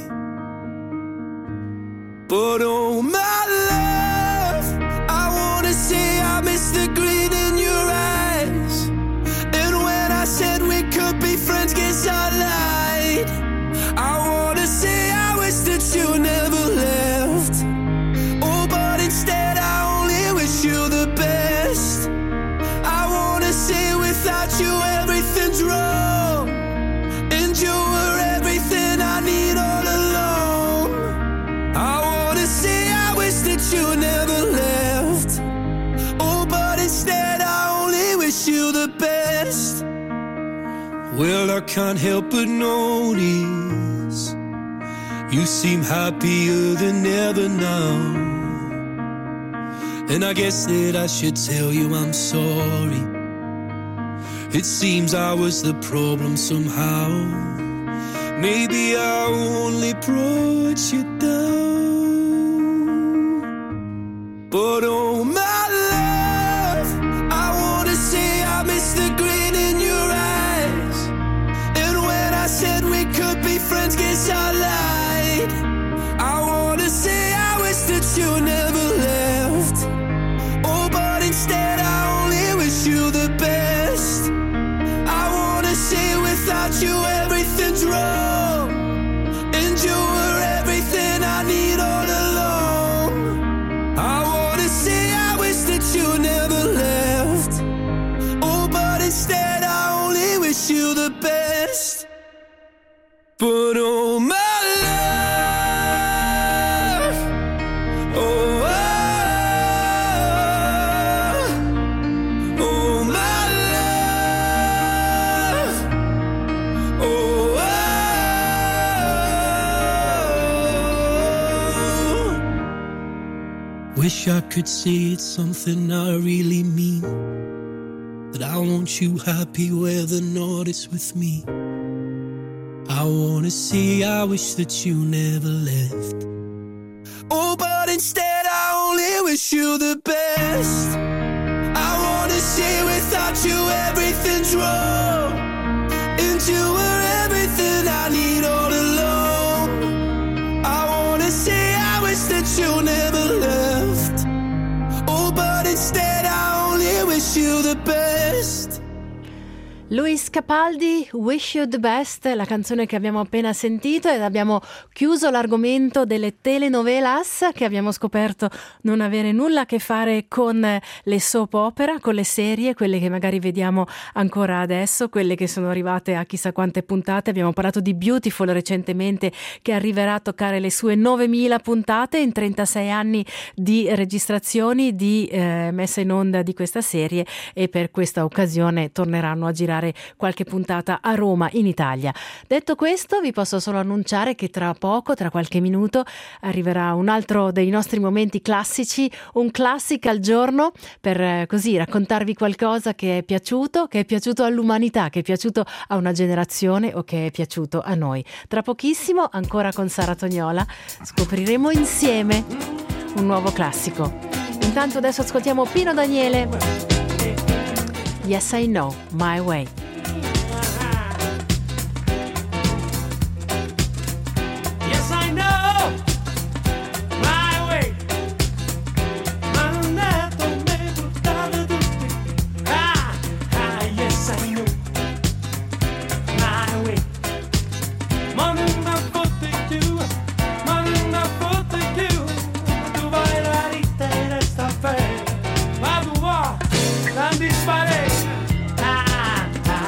but oh my love, I wanna say I miss the grin in your eyes. And when I said we could be friends, guess I lied. I wanna say I wish that you never left. Oh, but instead I only wish you the best. I wanna say without you everything's wrong, and you were everything I need all along. I wanna say I wish that you never left. Oh, but instead I only wish you the best. Well, I can't help but notice you seem happier than ever now. And I guess that I should tell you I'm sorry. It seems I was the problem somehow. Maybe I only brought you down. But oh my love, I wanna say I miss the grin in your eyes. And when I said we could be friends, guess I lied. I wanna say I wish that you never left. Oh, but instead I only wish you the best. I wanna say without you everything's wrong, and you were everything I need all along. I wanna say I wish that you never left. Oh, but instead I only wish you the best. But oh my love, oh, oh my love, oh, wish I could say it's something I really mean, that I want you happy whether or not it's with me. I wanna say I wish that you never left. Oh, but instead I only wish you the best. I wanna say without you everything's wrong, and you were everything I need all along. I wanna say I wish that you never left. Oh, but instead I only wish you the best. Luis Capaldi, Wish You the Best, la canzone che abbiamo appena sentito, ed abbiamo chiuso l'argomento delle telenovelas, che abbiamo scoperto non avere nulla a che fare con le soap opera, con le serie, quelle che magari vediamo ancora adesso, quelle che sono arrivate a chissà quante puntate. Abbiamo parlato di Beautiful recentemente, che arriverà a toccare le sue 9.000 puntate in 36 anni di registrazioni, di messa in onda di questa serie, e per questa occasione torneranno a girare qualche puntata a Roma, in Italia. Detto questo, vi posso solo annunciare che tra poco, tra qualche minuto, arriverà un altro dei nostri momenti classici, un classic al giorno, per così raccontarvi qualcosa che è piaciuto all'umanità, che è piaciuto a una generazione o che è piaciuto a noi. Tra pochissimo, ancora con Sara Tognola, scopriremo insieme un nuovo classico. Intanto adesso ascoltiamo Pino Daniele. Yes, I Know My Way. Yes, I know my way. Ma non è come buttare tutti. Yes, I know my way. Ma non è forte più, ma non è forte più. Tu vai la ritta e resta fermo. Ma tu vuoi, non disparare.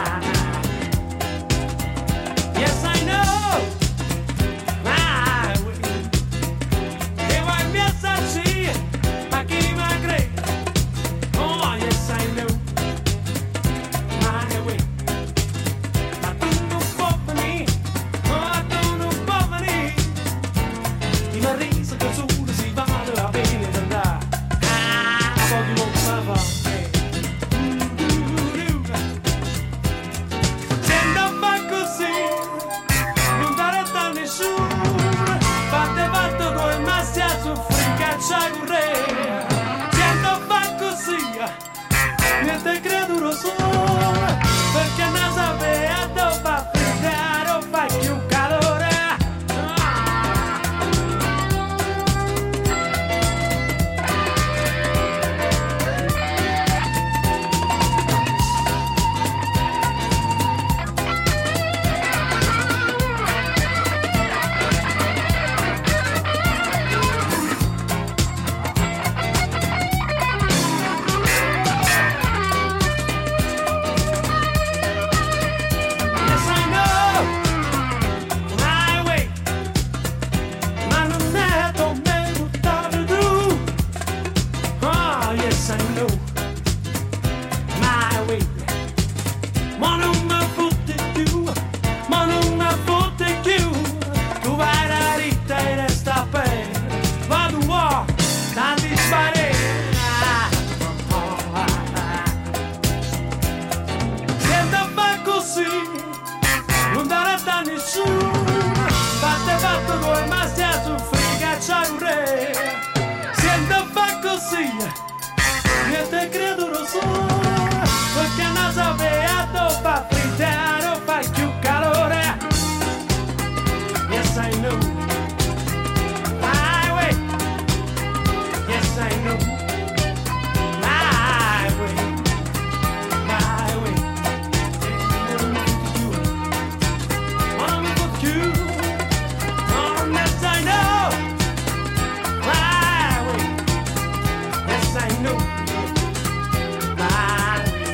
Perché il naso beato fa frittare o fa più calore. Yes, I know. My way. Yes, I know. My way. My way. Wanna fuck you. Oh, yes, I know. My way. Yes, I know. My way.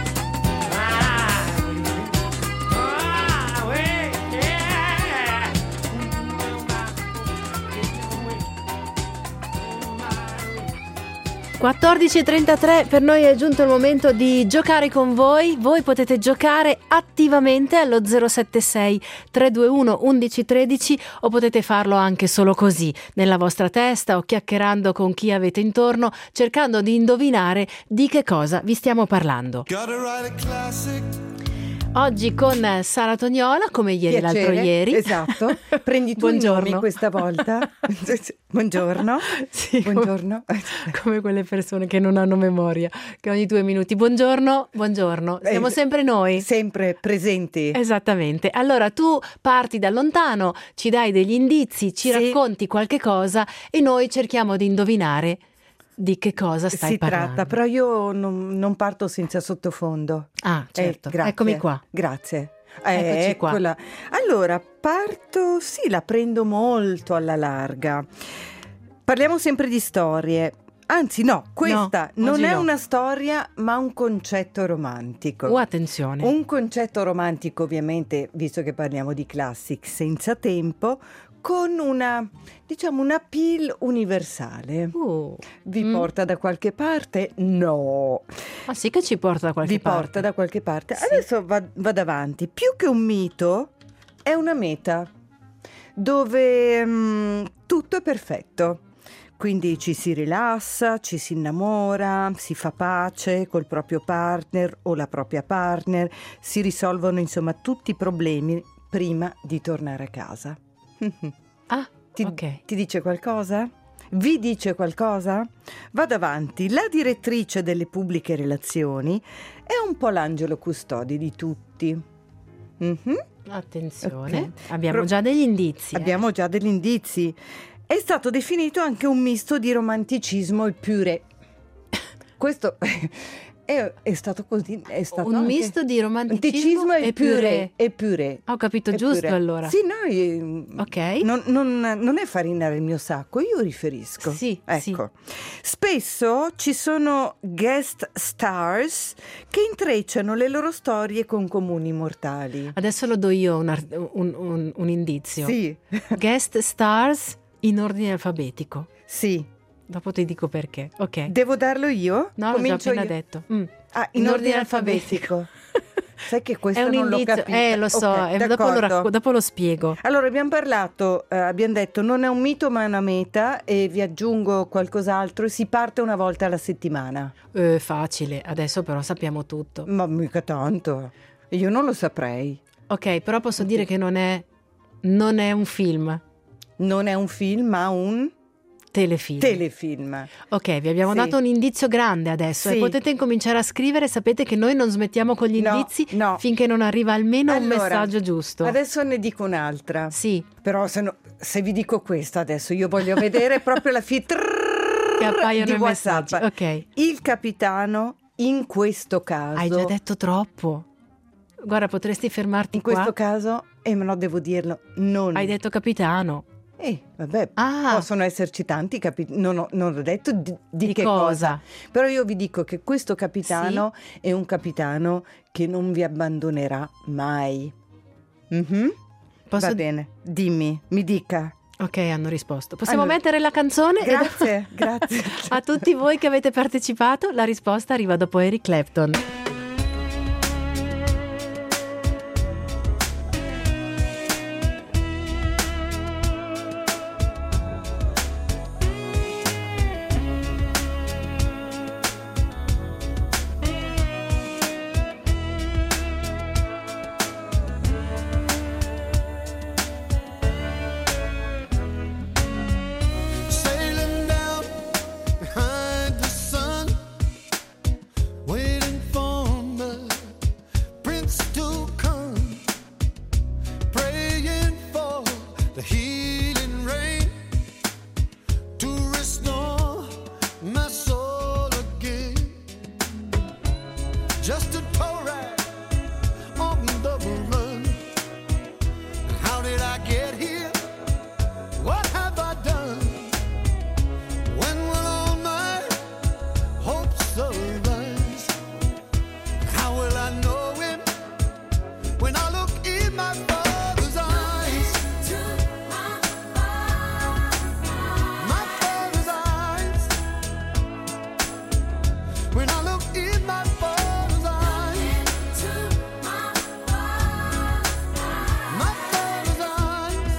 My way. Yeah. 14:33, per noi è giunto il momento di giocare con voi. Voi potete giocare attivamente allo 076 321 1113 o potete farlo anche solo così, nella vostra testa o chiacchierando con chi avete intorno, cercando di indovinare di che cosa vi stiamo parlando. Gotta write a classic. Oggi con Sara Tognola, come ieri, Piacere, l'altro ieri. Esatto. Prendi tu i Buongiorno. nomi questa volta. Buongiorno. Sì, Buongiorno. come quelle persone che non hanno memoria, che ogni 2 minuti buongiorno, buongiorno, siamo sempre noi. Sempre presenti. Esattamente. Allora tu parti da lontano, ci dai degli indizi, ci Sì. racconti qualche cosa e noi cerchiamo di indovinare di che cosa stai Si parlando. tratta, però io non parto senza sottofondo. Ah, certo. Grazie. Eccomi qua. Grazie. Eccoci qua. Eccola. Allora, parto, sì, la prendo molto alla larga. Parliamo sempre di storie. Anzi, no, questa No, non oggi è no. una storia, ma un concetto romantico. Attenzione. Un concetto romantico, ovviamente, visto che parliamo di classic senza tempo, con una, diciamo, un appeal universale. Vi porta da qualche parte? No. Ah sì che ci porta da qualche Vi parte. porta da qualche parte. Sì. Adesso vado avanti. Più che un mito, è una meta dove tutto è perfetto. Quindi ci si rilassa, ci si innamora, si fa pace col proprio partner o la propria partner, si risolvono insomma tutti i problemi prima di tornare a casa. Ah, Ti, ok. ti dice qualcosa? Vi dice qualcosa? Vado avanti. La direttrice delle pubbliche relazioni è un po' l'angelo custode di tutti. Mhm. Attenzione. Ok. Abbiamo già degli indizi. Abbiamo già degli indizi. È stato definito anche un misto di romanticismo e purè. Questo è stato così. È stato Un anche- misto di romanticismo e e purè. purè. E purè. Ho capito E giusto purè. allora. Sì, no, Ok. non è farinare il mio sacco, io riferisco. Sì, ecco. Spesso ci sono guest stars che intrecciano le loro storie con comuni mortali. Adesso lo do io un indizio. Sì, Guest stars in ordine alfabetico. sì. Dopo ti dico perché. Ok. Devo darlo io? No, l'ho già Comincio appena io? detto. Ah, in ordine alfabetico. Sai che questo È un non l'ho indizio. capito. Lo so, Ok, dopo, d'accordo. lo spiego. Allora abbiamo parlato, abbiamo detto non è un mito ma è una meta e vi aggiungo qualcos'altro, si parte una volta alla settimana. Facile, adesso però sappiamo tutto. Ma mica tanto, io non lo saprei. Ok, però posso dire che non è un film, Non è un film ma un telefilm. telefilm. Ok, vi abbiamo Sì. dato un indizio grande adesso Sì. e potete incominciare a scrivere. Sapete che noi non smettiamo con gli No, indizi no. finché non arriva almeno un Allora, messaggio giusto. Adesso ne dico un'altra. Sì, Però se vi dico questa adesso io voglio vedere proprio la che appaiono di i WhatsApp. messaggi. Ok, Il capitano in questo caso. hai già detto troppo. Guarda, potresti fermarti In qua. questo caso, no, devo dirlo, non. Hai detto capitano. Vabbè, Ah. possono esserci tanti non ho detto di che cosa? cosa. Però io vi dico che questo capitano è un capitano che non vi abbandonerà mai. Mhm. Posso Va bene, dimmi, mi dica. Ok, hanno risposto. Possiamo Allora, mettere la canzone? Grazie, grazie. A tutti voi che avete partecipato, la risposta arriva dopo Eric Clapton. Sailing down behind the sun, just to come, praying for the healing rain to restore my soul again. Just a tow rag on the run. How did I get here? What have I done? When will all my hopes arise? How will I know him when I look in my Father's eyes? My Father's eyes. When I look in my Father's eyes. My Father's eyes.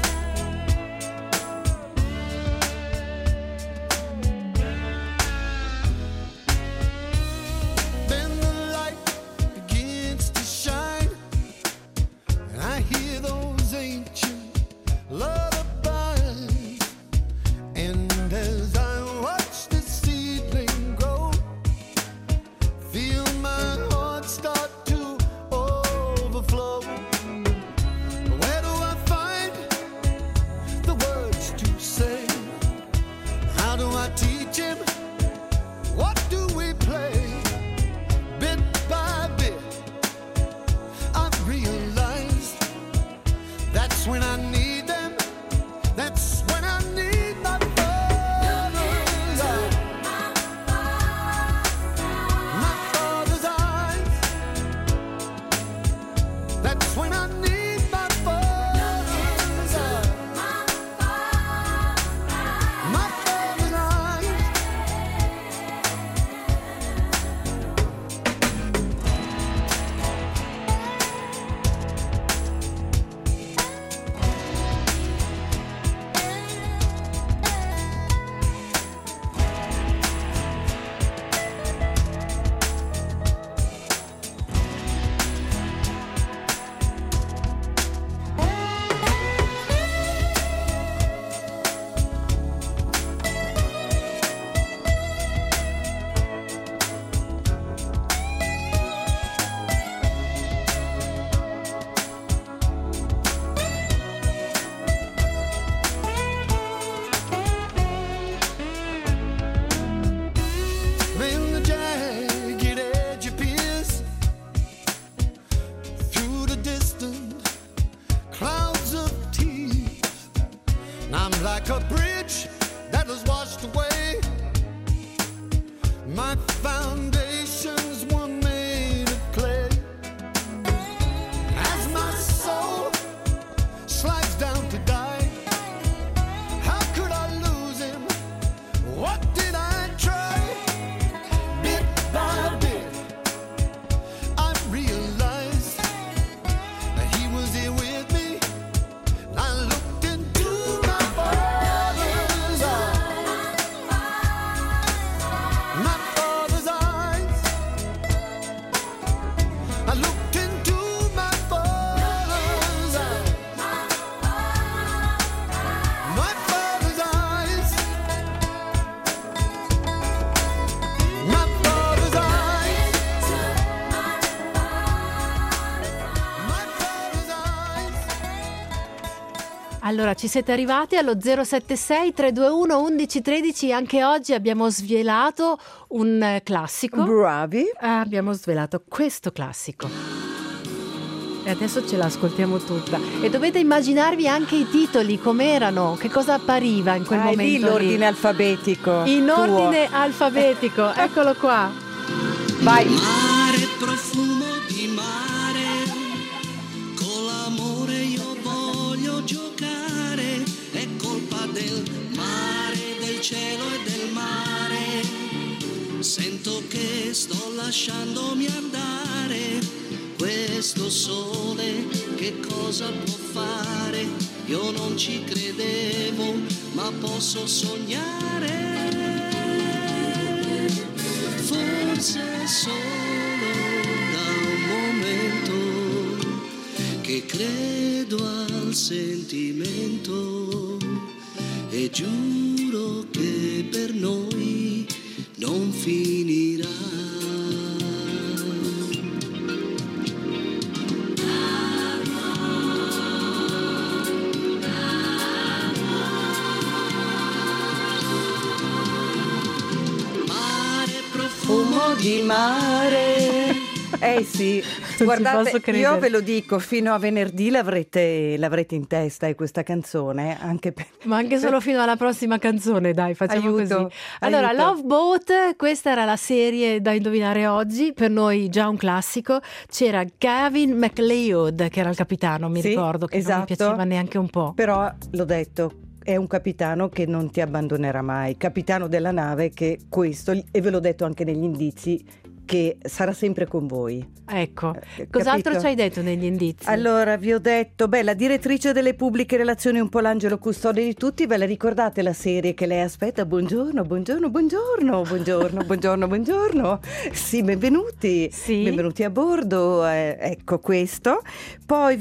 Then the light begins to shine, and I hear those ancient lullabies. And as I watch the seedling grow, feel my heart start to overflow. Where do I find the words to say? How do I teach him? What do we play? Bit by bit, I've realized that's when I need them. That's when I need my Father's eyes. My Father's eyes. That's when I need my Father's eyes. My Father's eyes. Then the jagged edge appears through the distant clouds of tears. And I'm like a bridge that was washed away. My foundations were made of clay. As my soul slides down to die, how could I lose him? What did I try? Bit by bit, I realized that he was here with me. I looked into my Father's eyes. My Father's eyes. I looked into my Father's eyes. My Father's eyes. My Father's eyes. My Father's eyes. Allora, ci siete arrivati allo 076 321 1113. Anche oggi abbiamo svelato un classico. Bravi. Abbiamo svelato questo classico. E adesso ce l'ascoltiamo tutta. E dovete immaginarvi anche i titoli, com'erano, che cosa appariva in quel Lì momento. l'ordine alfabetico. In tuo. ordine alfabetico, eccolo qua. Vai. Mare, profumo di mare, con l'amore io voglio giocare, è colpa del mare, del cielo e del mare, sento che sto lasciandomi andare, questo sole che cosa può fare, io non ci credevo, ma posso sognare. Forse solo da un momento che credo al sentimento e giuro che per noi non finirà. il mare. Sì, ci guardate, posso credere. io ve lo dico, fino a venerdì l'avrete in testa questa canzone, anche per... Ma anche solo fino alla prossima canzone, dai, facciamo Aiuto, così. Allora, aiuto. Love Boat, questa era la serie da indovinare oggi, per noi già un classico. C'era Gavin MacLeod, che era il capitano, mi Sì, ricordo, che non mi esatto. piaceva neanche un po'. Però l'ho detto, è un capitano che non ti abbandonerà mai, capitano della nave che questo, e ve l'ho detto anche negli indizi, che sarà sempre con voi. Ecco, cos'altro capito? ci hai detto negli indizi? Allora, vi ho detto, la direttrice delle pubbliche relazioni, un po' l'angelo custode di tutti, ve la ricordate la serie che lei aspetta? Buongiorno, buongiorno, buongiorno, buongiorno, buongiorno, buongiorno. Sì, benvenuti. Sì. Benvenuti a bordo, ecco questo. Poi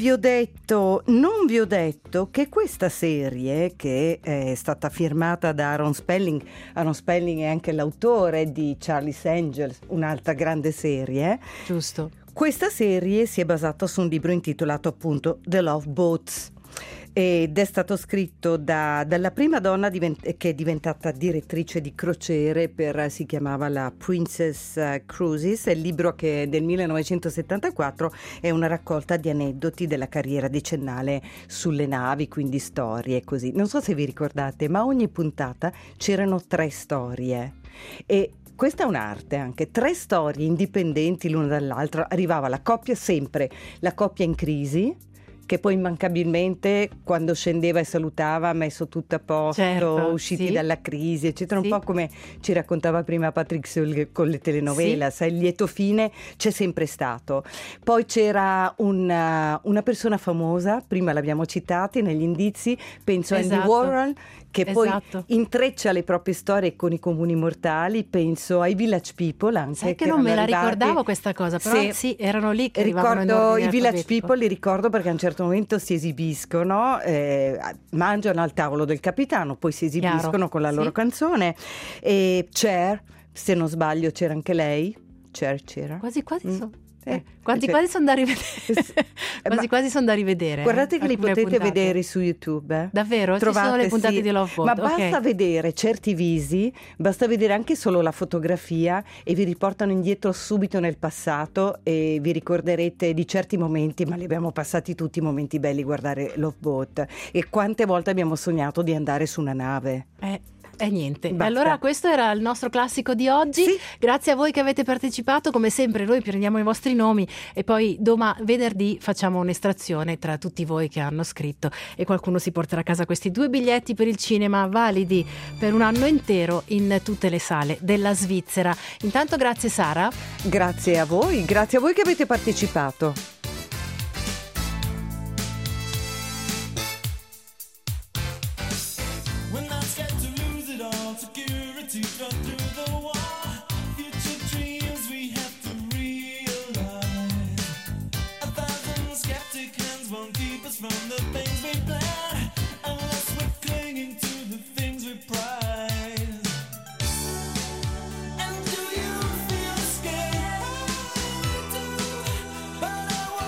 non vi ho detto che questa serie, che è stata firmata da Aaron Spelling è anche l'autore di Charlie's Angels, un'altra grande serie. Giusto. Questa serie si è basata su un libro intitolato appunto The Love Boats ed è stato scritto dalla prima donna che è diventata direttrice di crociere si chiamava la Princess Cruises. È il libro che del 1974 è una raccolta di aneddoti della carriera decennale sulle navi, quindi storie e così. Non so se vi ricordate, ma ogni puntata c'erano 3 storie e questa è un'arte anche, 3 storie indipendenti l'una dall'altra. Arrivava la coppia in crisi, che poi immancabilmente quando scendeva e salutava ha messo tutto a posto, Certo, usciti sì. dalla crisi, eccetera. Sì. Un po' come ci raccontava prima Patrick Sögel con le telenovelas, Sì. il lieto fine c'è sempre stato. Poi c'era una persona famosa, prima l'abbiamo citata negli indizi, penso a Andy Esatto. Warhol, che poi Esatto. intreccia le proprie storie con i comuni mortali, penso ai Village People anche. Sai che non me la erano arrivati. ricordavo questa cosa, però sì, erano lì che arrivavano in Ricordo ordine i Village alfabetico. People, li ricordo perché a un certo momento si esibiscono, mangiano al tavolo del capitano, poi si esibiscono Chiaro, con la loro sì. canzone. E Cher, se non sbaglio c'era anche lei. Cher c'era. Quasi Mm. sono. Cioè, Quasi sono da rivedere. ma- quasi sono da rivedere. Guardate che li alcune potete puntate. vedere su YouTube. Davvero? Ci sono le puntate sì. di Love Boat, Ma ok. basta vedere certi visi, basta vedere anche solo la fotografia e vi riportano indietro subito nel passato e vi ricorderete di certi momenti, ma li abbiamo passati tutti i momenti belli guardare Love Boat. E quante volte abbiamo sognato di andare su una nave. E niente. Basta. Allora questo era il nostro classico di oggi. Sì. Grazie a voi che avete partecipato. Come sempre noi prendiamo i vostri nomi e poi venerdì facciamo un'estrazione tra tutti voi che hanno scritto e qualcuno si porterà a casa questi 2 biglietti per il cinema validi per un anno intero in tutte le sale della Svizzera. Intanto grazie Sara. Grazie a voi che avete partecipato. We're not scared to lose it all. Security cut through the wall. Future dreams we have to realize. 1,000 skeptic hands won't keep us from the things we plan, unless we're clinging to the things we prize. And do you feel scared? But I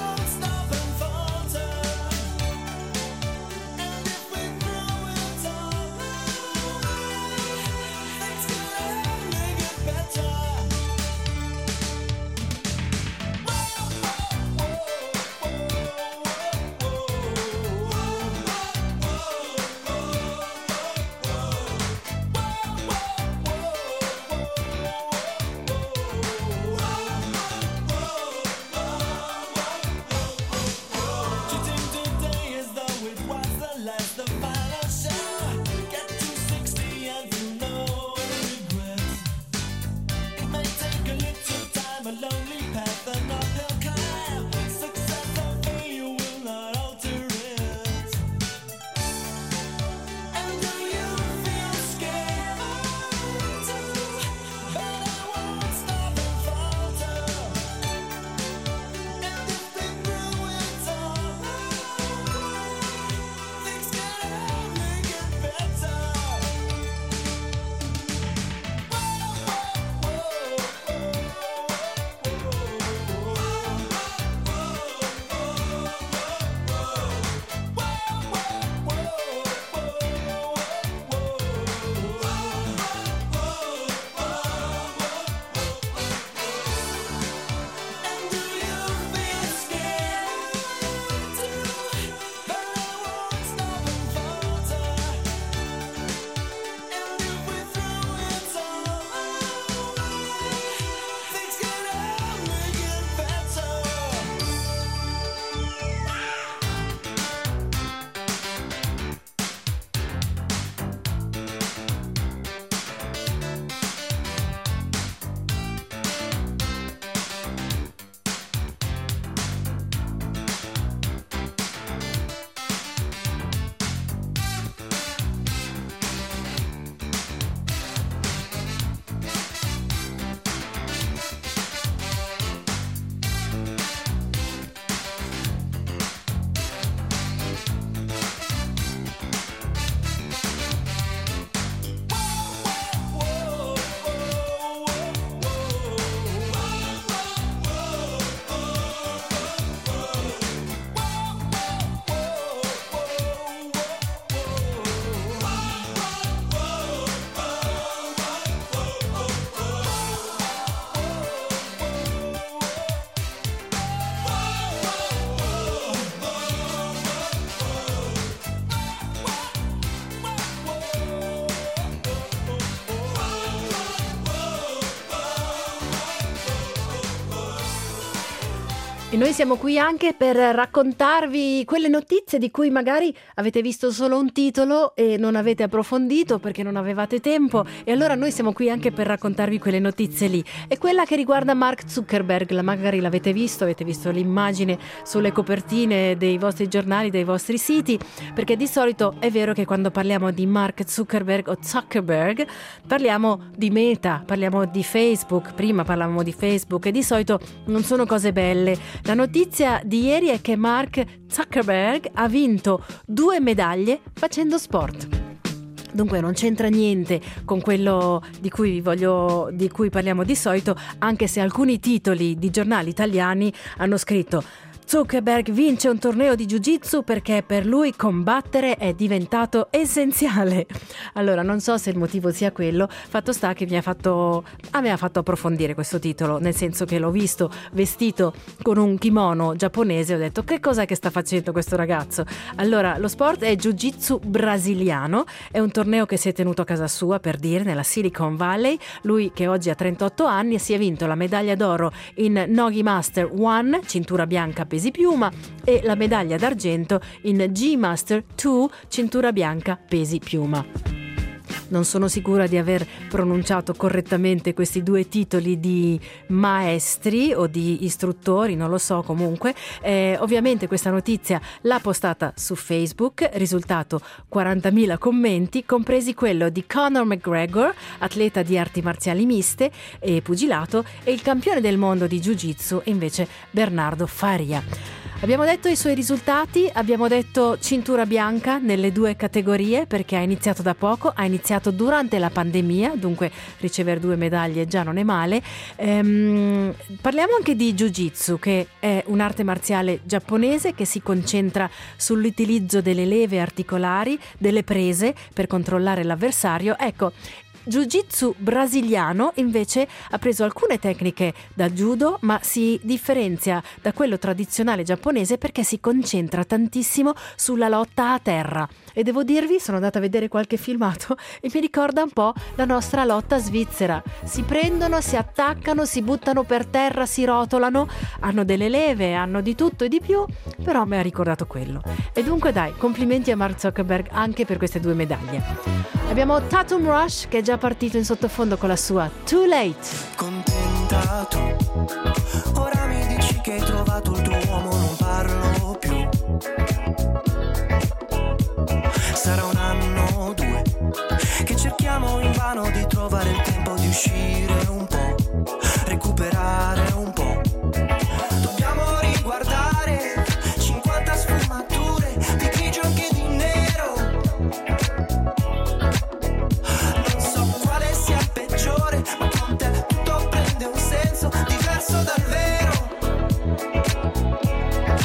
E noi siamo qui anche per raccontarvi quelle notizie di cui magari avete visto solo un titolo e non avete approfondito perché non avevate tempo, e allora noi siamo qui anche per raccontarvi quelle notizie lì. E quella che riguarda Mark Zuckerberg, magari l'avete visto l'immagine sulle copertine dei vostri giornali, dei vostri siti, perché di solito è vero che quando parliamo di Mark Zuckerberg o Zuckerberg parliamo di Meta, parliamo di Facebook, prima parlavamo di Facebook, e di solito non sono cose belle. La notizia di ieri è che Mark Zuckerberg ha vinto 2 medaglie facendo sport. Dunque non c'entra niente con quello di cui parliamo di solito, anche se alcuni titoli di giornali italiani hanno scritto: Zuckerberg vince un torneo di Jiu-Jitsu perché per lui combattere è diventato essenziale. Allora, non so se il motivo sia quello, fatto sta che mi ha fatto approfondire questo titolo, nel senso che l'ho visto vestito con un kimono giapponese e ho detto: che cos'è che sta facendo questo ragazzo? Allora, lo sport è Jiu-Jitsu brasiliano, è un torneo che si è tenuto a casa sua, per dire, nella Silicon Valley. Lui, che oggi ha 38 anni, si è vinto la medaglia d'oro in Nogi Master 1, cintura bianca pesi piuma, e la medaglia d'argento in G Master 2, cintura bianca pesi piuma. Non sono sicura di aver pronunciato correttamente questi 2 titoli di maestri o di istruttori, non lo so, comunque. Ovviamente questa notizia l'ha postata su Facebook, risultato 40.000 commenti, compresi quello di Conor McGregor, atleta di arti marziali miste e pugilato, e il campione del mondo di Jiu-Jitsu, invece Bernardo Faria. Abbiamo detto i suoi risultati, abbiamo detto cintura bianca nelle 2 categorie perché ha iniziato da poco, ha iniziato durante la pandemia, dunque ricevere 2 medaglie già non è male. Parliamo anche di Jiu-Jitsu, che è un'arte marziale giapponese che si concentra sull'utilizzo delle leve articolari, delle prese per controllare l'avversario. Ecco, Jiu-Jitsu brasiliano invece ha preso alcune tecniche da judo, ma si differenzia da quello tradizionale giapponese perché si concentra tantissimo sulla lotta a terra. E devo dirvi, sono andata a vedere qualche filmato e mi ricorda un po' la nostra lotta svizzera. Si prendono, si attaccano, si buttano per terra, si rotolano, hanno delle leve, hanno di tutto e di più, però mi ha ricordato quello. E dunque dai, complimenti a Mark Zuckerberg anche per queste 2 medaglie. Abbiamo Tatum Rush che è già partito in sottofondo con la sua Too Late. Contenta tu, ora mi dici che hai trovato il tuo uomo, non parlo più. Sarà 1 anno o 2 che cerchiamo invano di trovare il tempo di uscire un po', recuperare un po'. Dobbiamo riguardare 50 sfumature di grigio anche di nero. Non so quale sia il peggiore, ma con te tutto prende un senso diverso dal vero.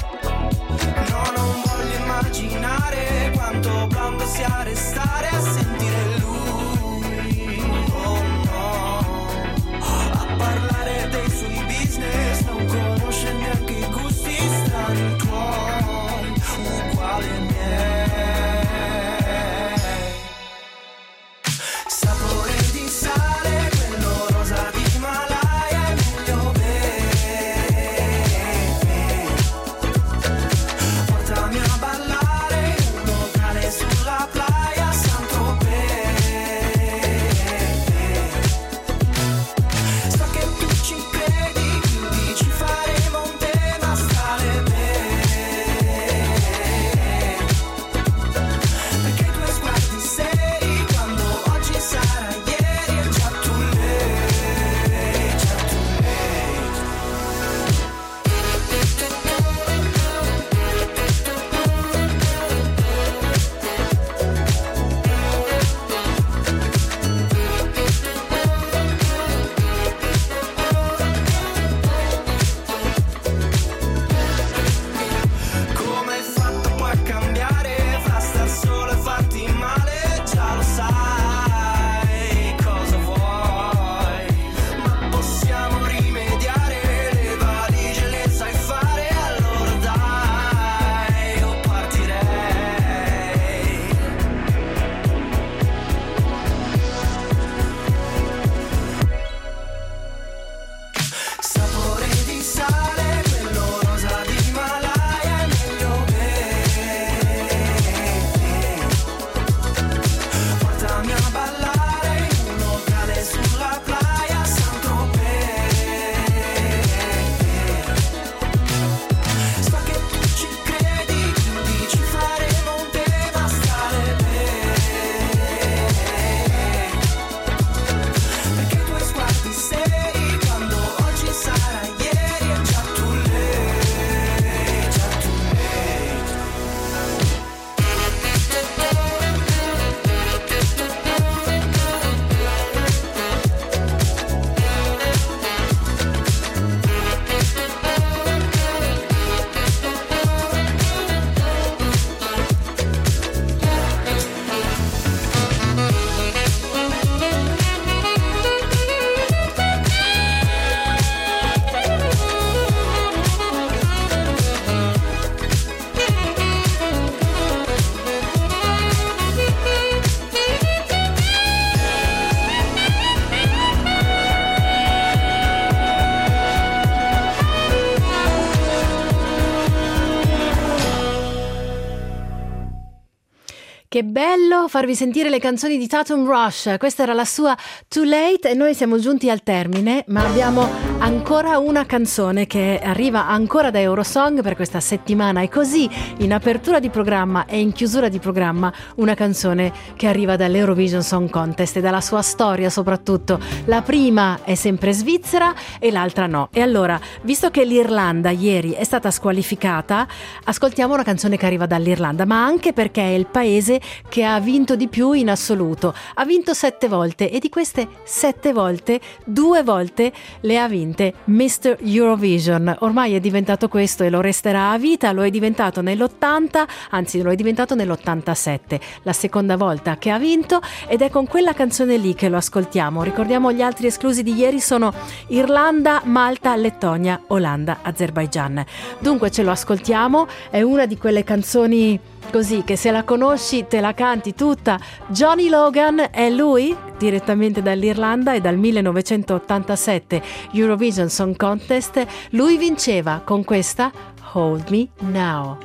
Che bello farvi sentire le canzoni di Tatum Rush. Questa era la sua Too Late e noi siamo giunti al termine, ma abbiamo ancora una canzone che arriva ancora da Eurosong per questa settimana, e così in apertura di programma e in chiusura di programma una canzone che arriva dall'Eurovision Song Contest e dalla sua storia soprattutto. La prima è sempre svizzera e l'altra no. E allora, visto che l'Irlanda ieri è stata squalificata, ascoltiamo una canzone che arriva dall'Irlanda, ma anche perché è il paese che ha vinto di più in assoluto. Ha vinto 7 volte e di queste 7 volte 2 volte le ha vinte Mr. Eurovision. Ormai è diventato questo e lo resterà a vita. Lo è diventato nell'80, anzi lo è diventato nell'87, la seconda volta che ha vinto, ed è con quella canzone lì che lo ascoltiamo. Ricordiamo gli altri esclusi di ieri sono Irlanda, Malta, Lettonia, Olanda, Azerbaigian. Dunque ce lo ascoltiamo, è una di quelle canzoni così che se la conosci te la canti tutta. Johnny Logan è lui, direttamente dall'Irlanda, e dal 1987 Eurovision Song Contest lui vinceva con questa Hold Me Now.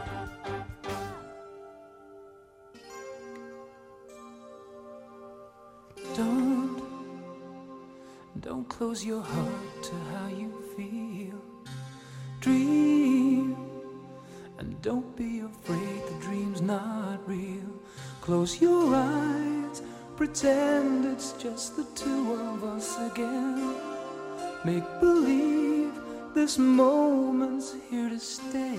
Don't close your heart to how you feel. Dream, and don't be afraid the dream's not real. Close your eyes, pretend it's just the two of us again. Make believe this moment's here to stay.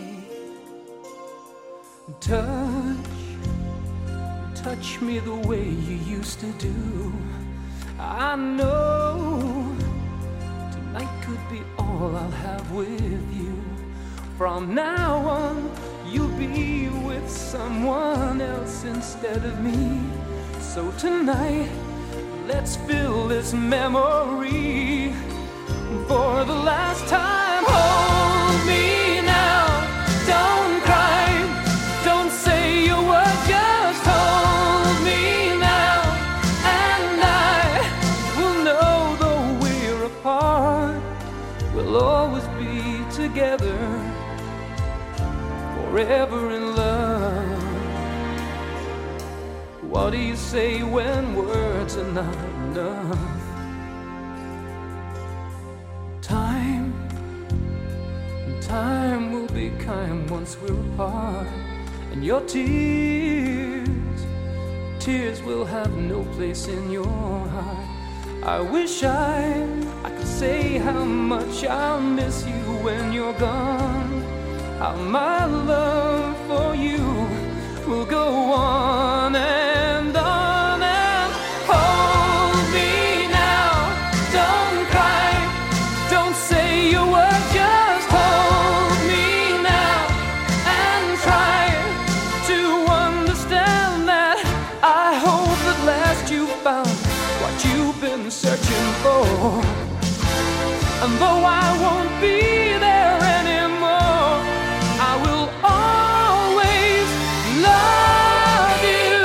Touch me the way you used to do. I know tonight could be all I'll have with you. From now on, you'll be with someone else instead of me. So tonight, let's fill this memory for the last time. Hold me now, don't cry, don't say a word, just hold me now, and I will know though we're apart, we'll always be together, forever in love. What do you say when words are not enough? Time will be kind once we're apart, and your tears will have no place in your heart. I wish I could say how much I'll miss you when you're gone, how my love for you will go on and on and hold me now, don't cry, don't say a word, just hold me now and try to understand that I hope at last you found what you've been searching for, and though I won't be there anymore, I will always love you.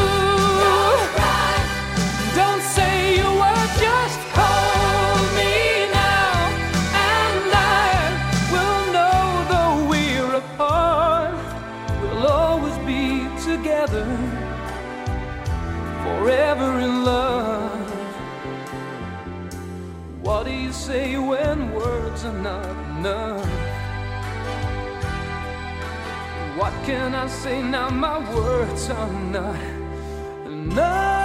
Don't say a word, just hold me now, and I will know though we're apart, we'll always be together, forever in love. What do you say when words are not enough? What can I say now? My words are not enough.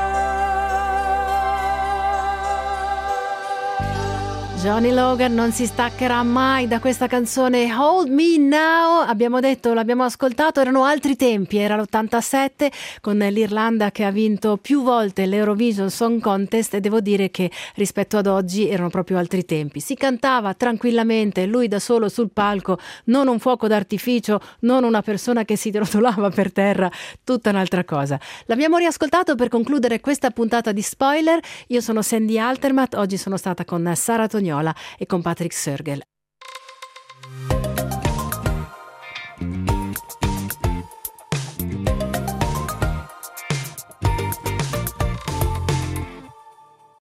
Johnny Logan non si staccherà mai da questa canzone Hold Me Now. Abbiamo detto, l'abbiamo ascoltato, erano altri tempi, era l'87 con l'Irlanda che ha vinto più volte l'Eurovision Song Contest, e devo dire che rispetto ad oggi erano proprio altri tempi. Si cantava tranquillamente, lui da solo sul palco, non un fuoco d'artificio, non una persona che si rotolava per terra, tutta un'altra cosa. L'abbiamo riascoltato per concludere questa puntata di Spoiler. Io sono Sandy Altermatt, oggi sono stata con Sara Tognola e con Patrick Sörgel.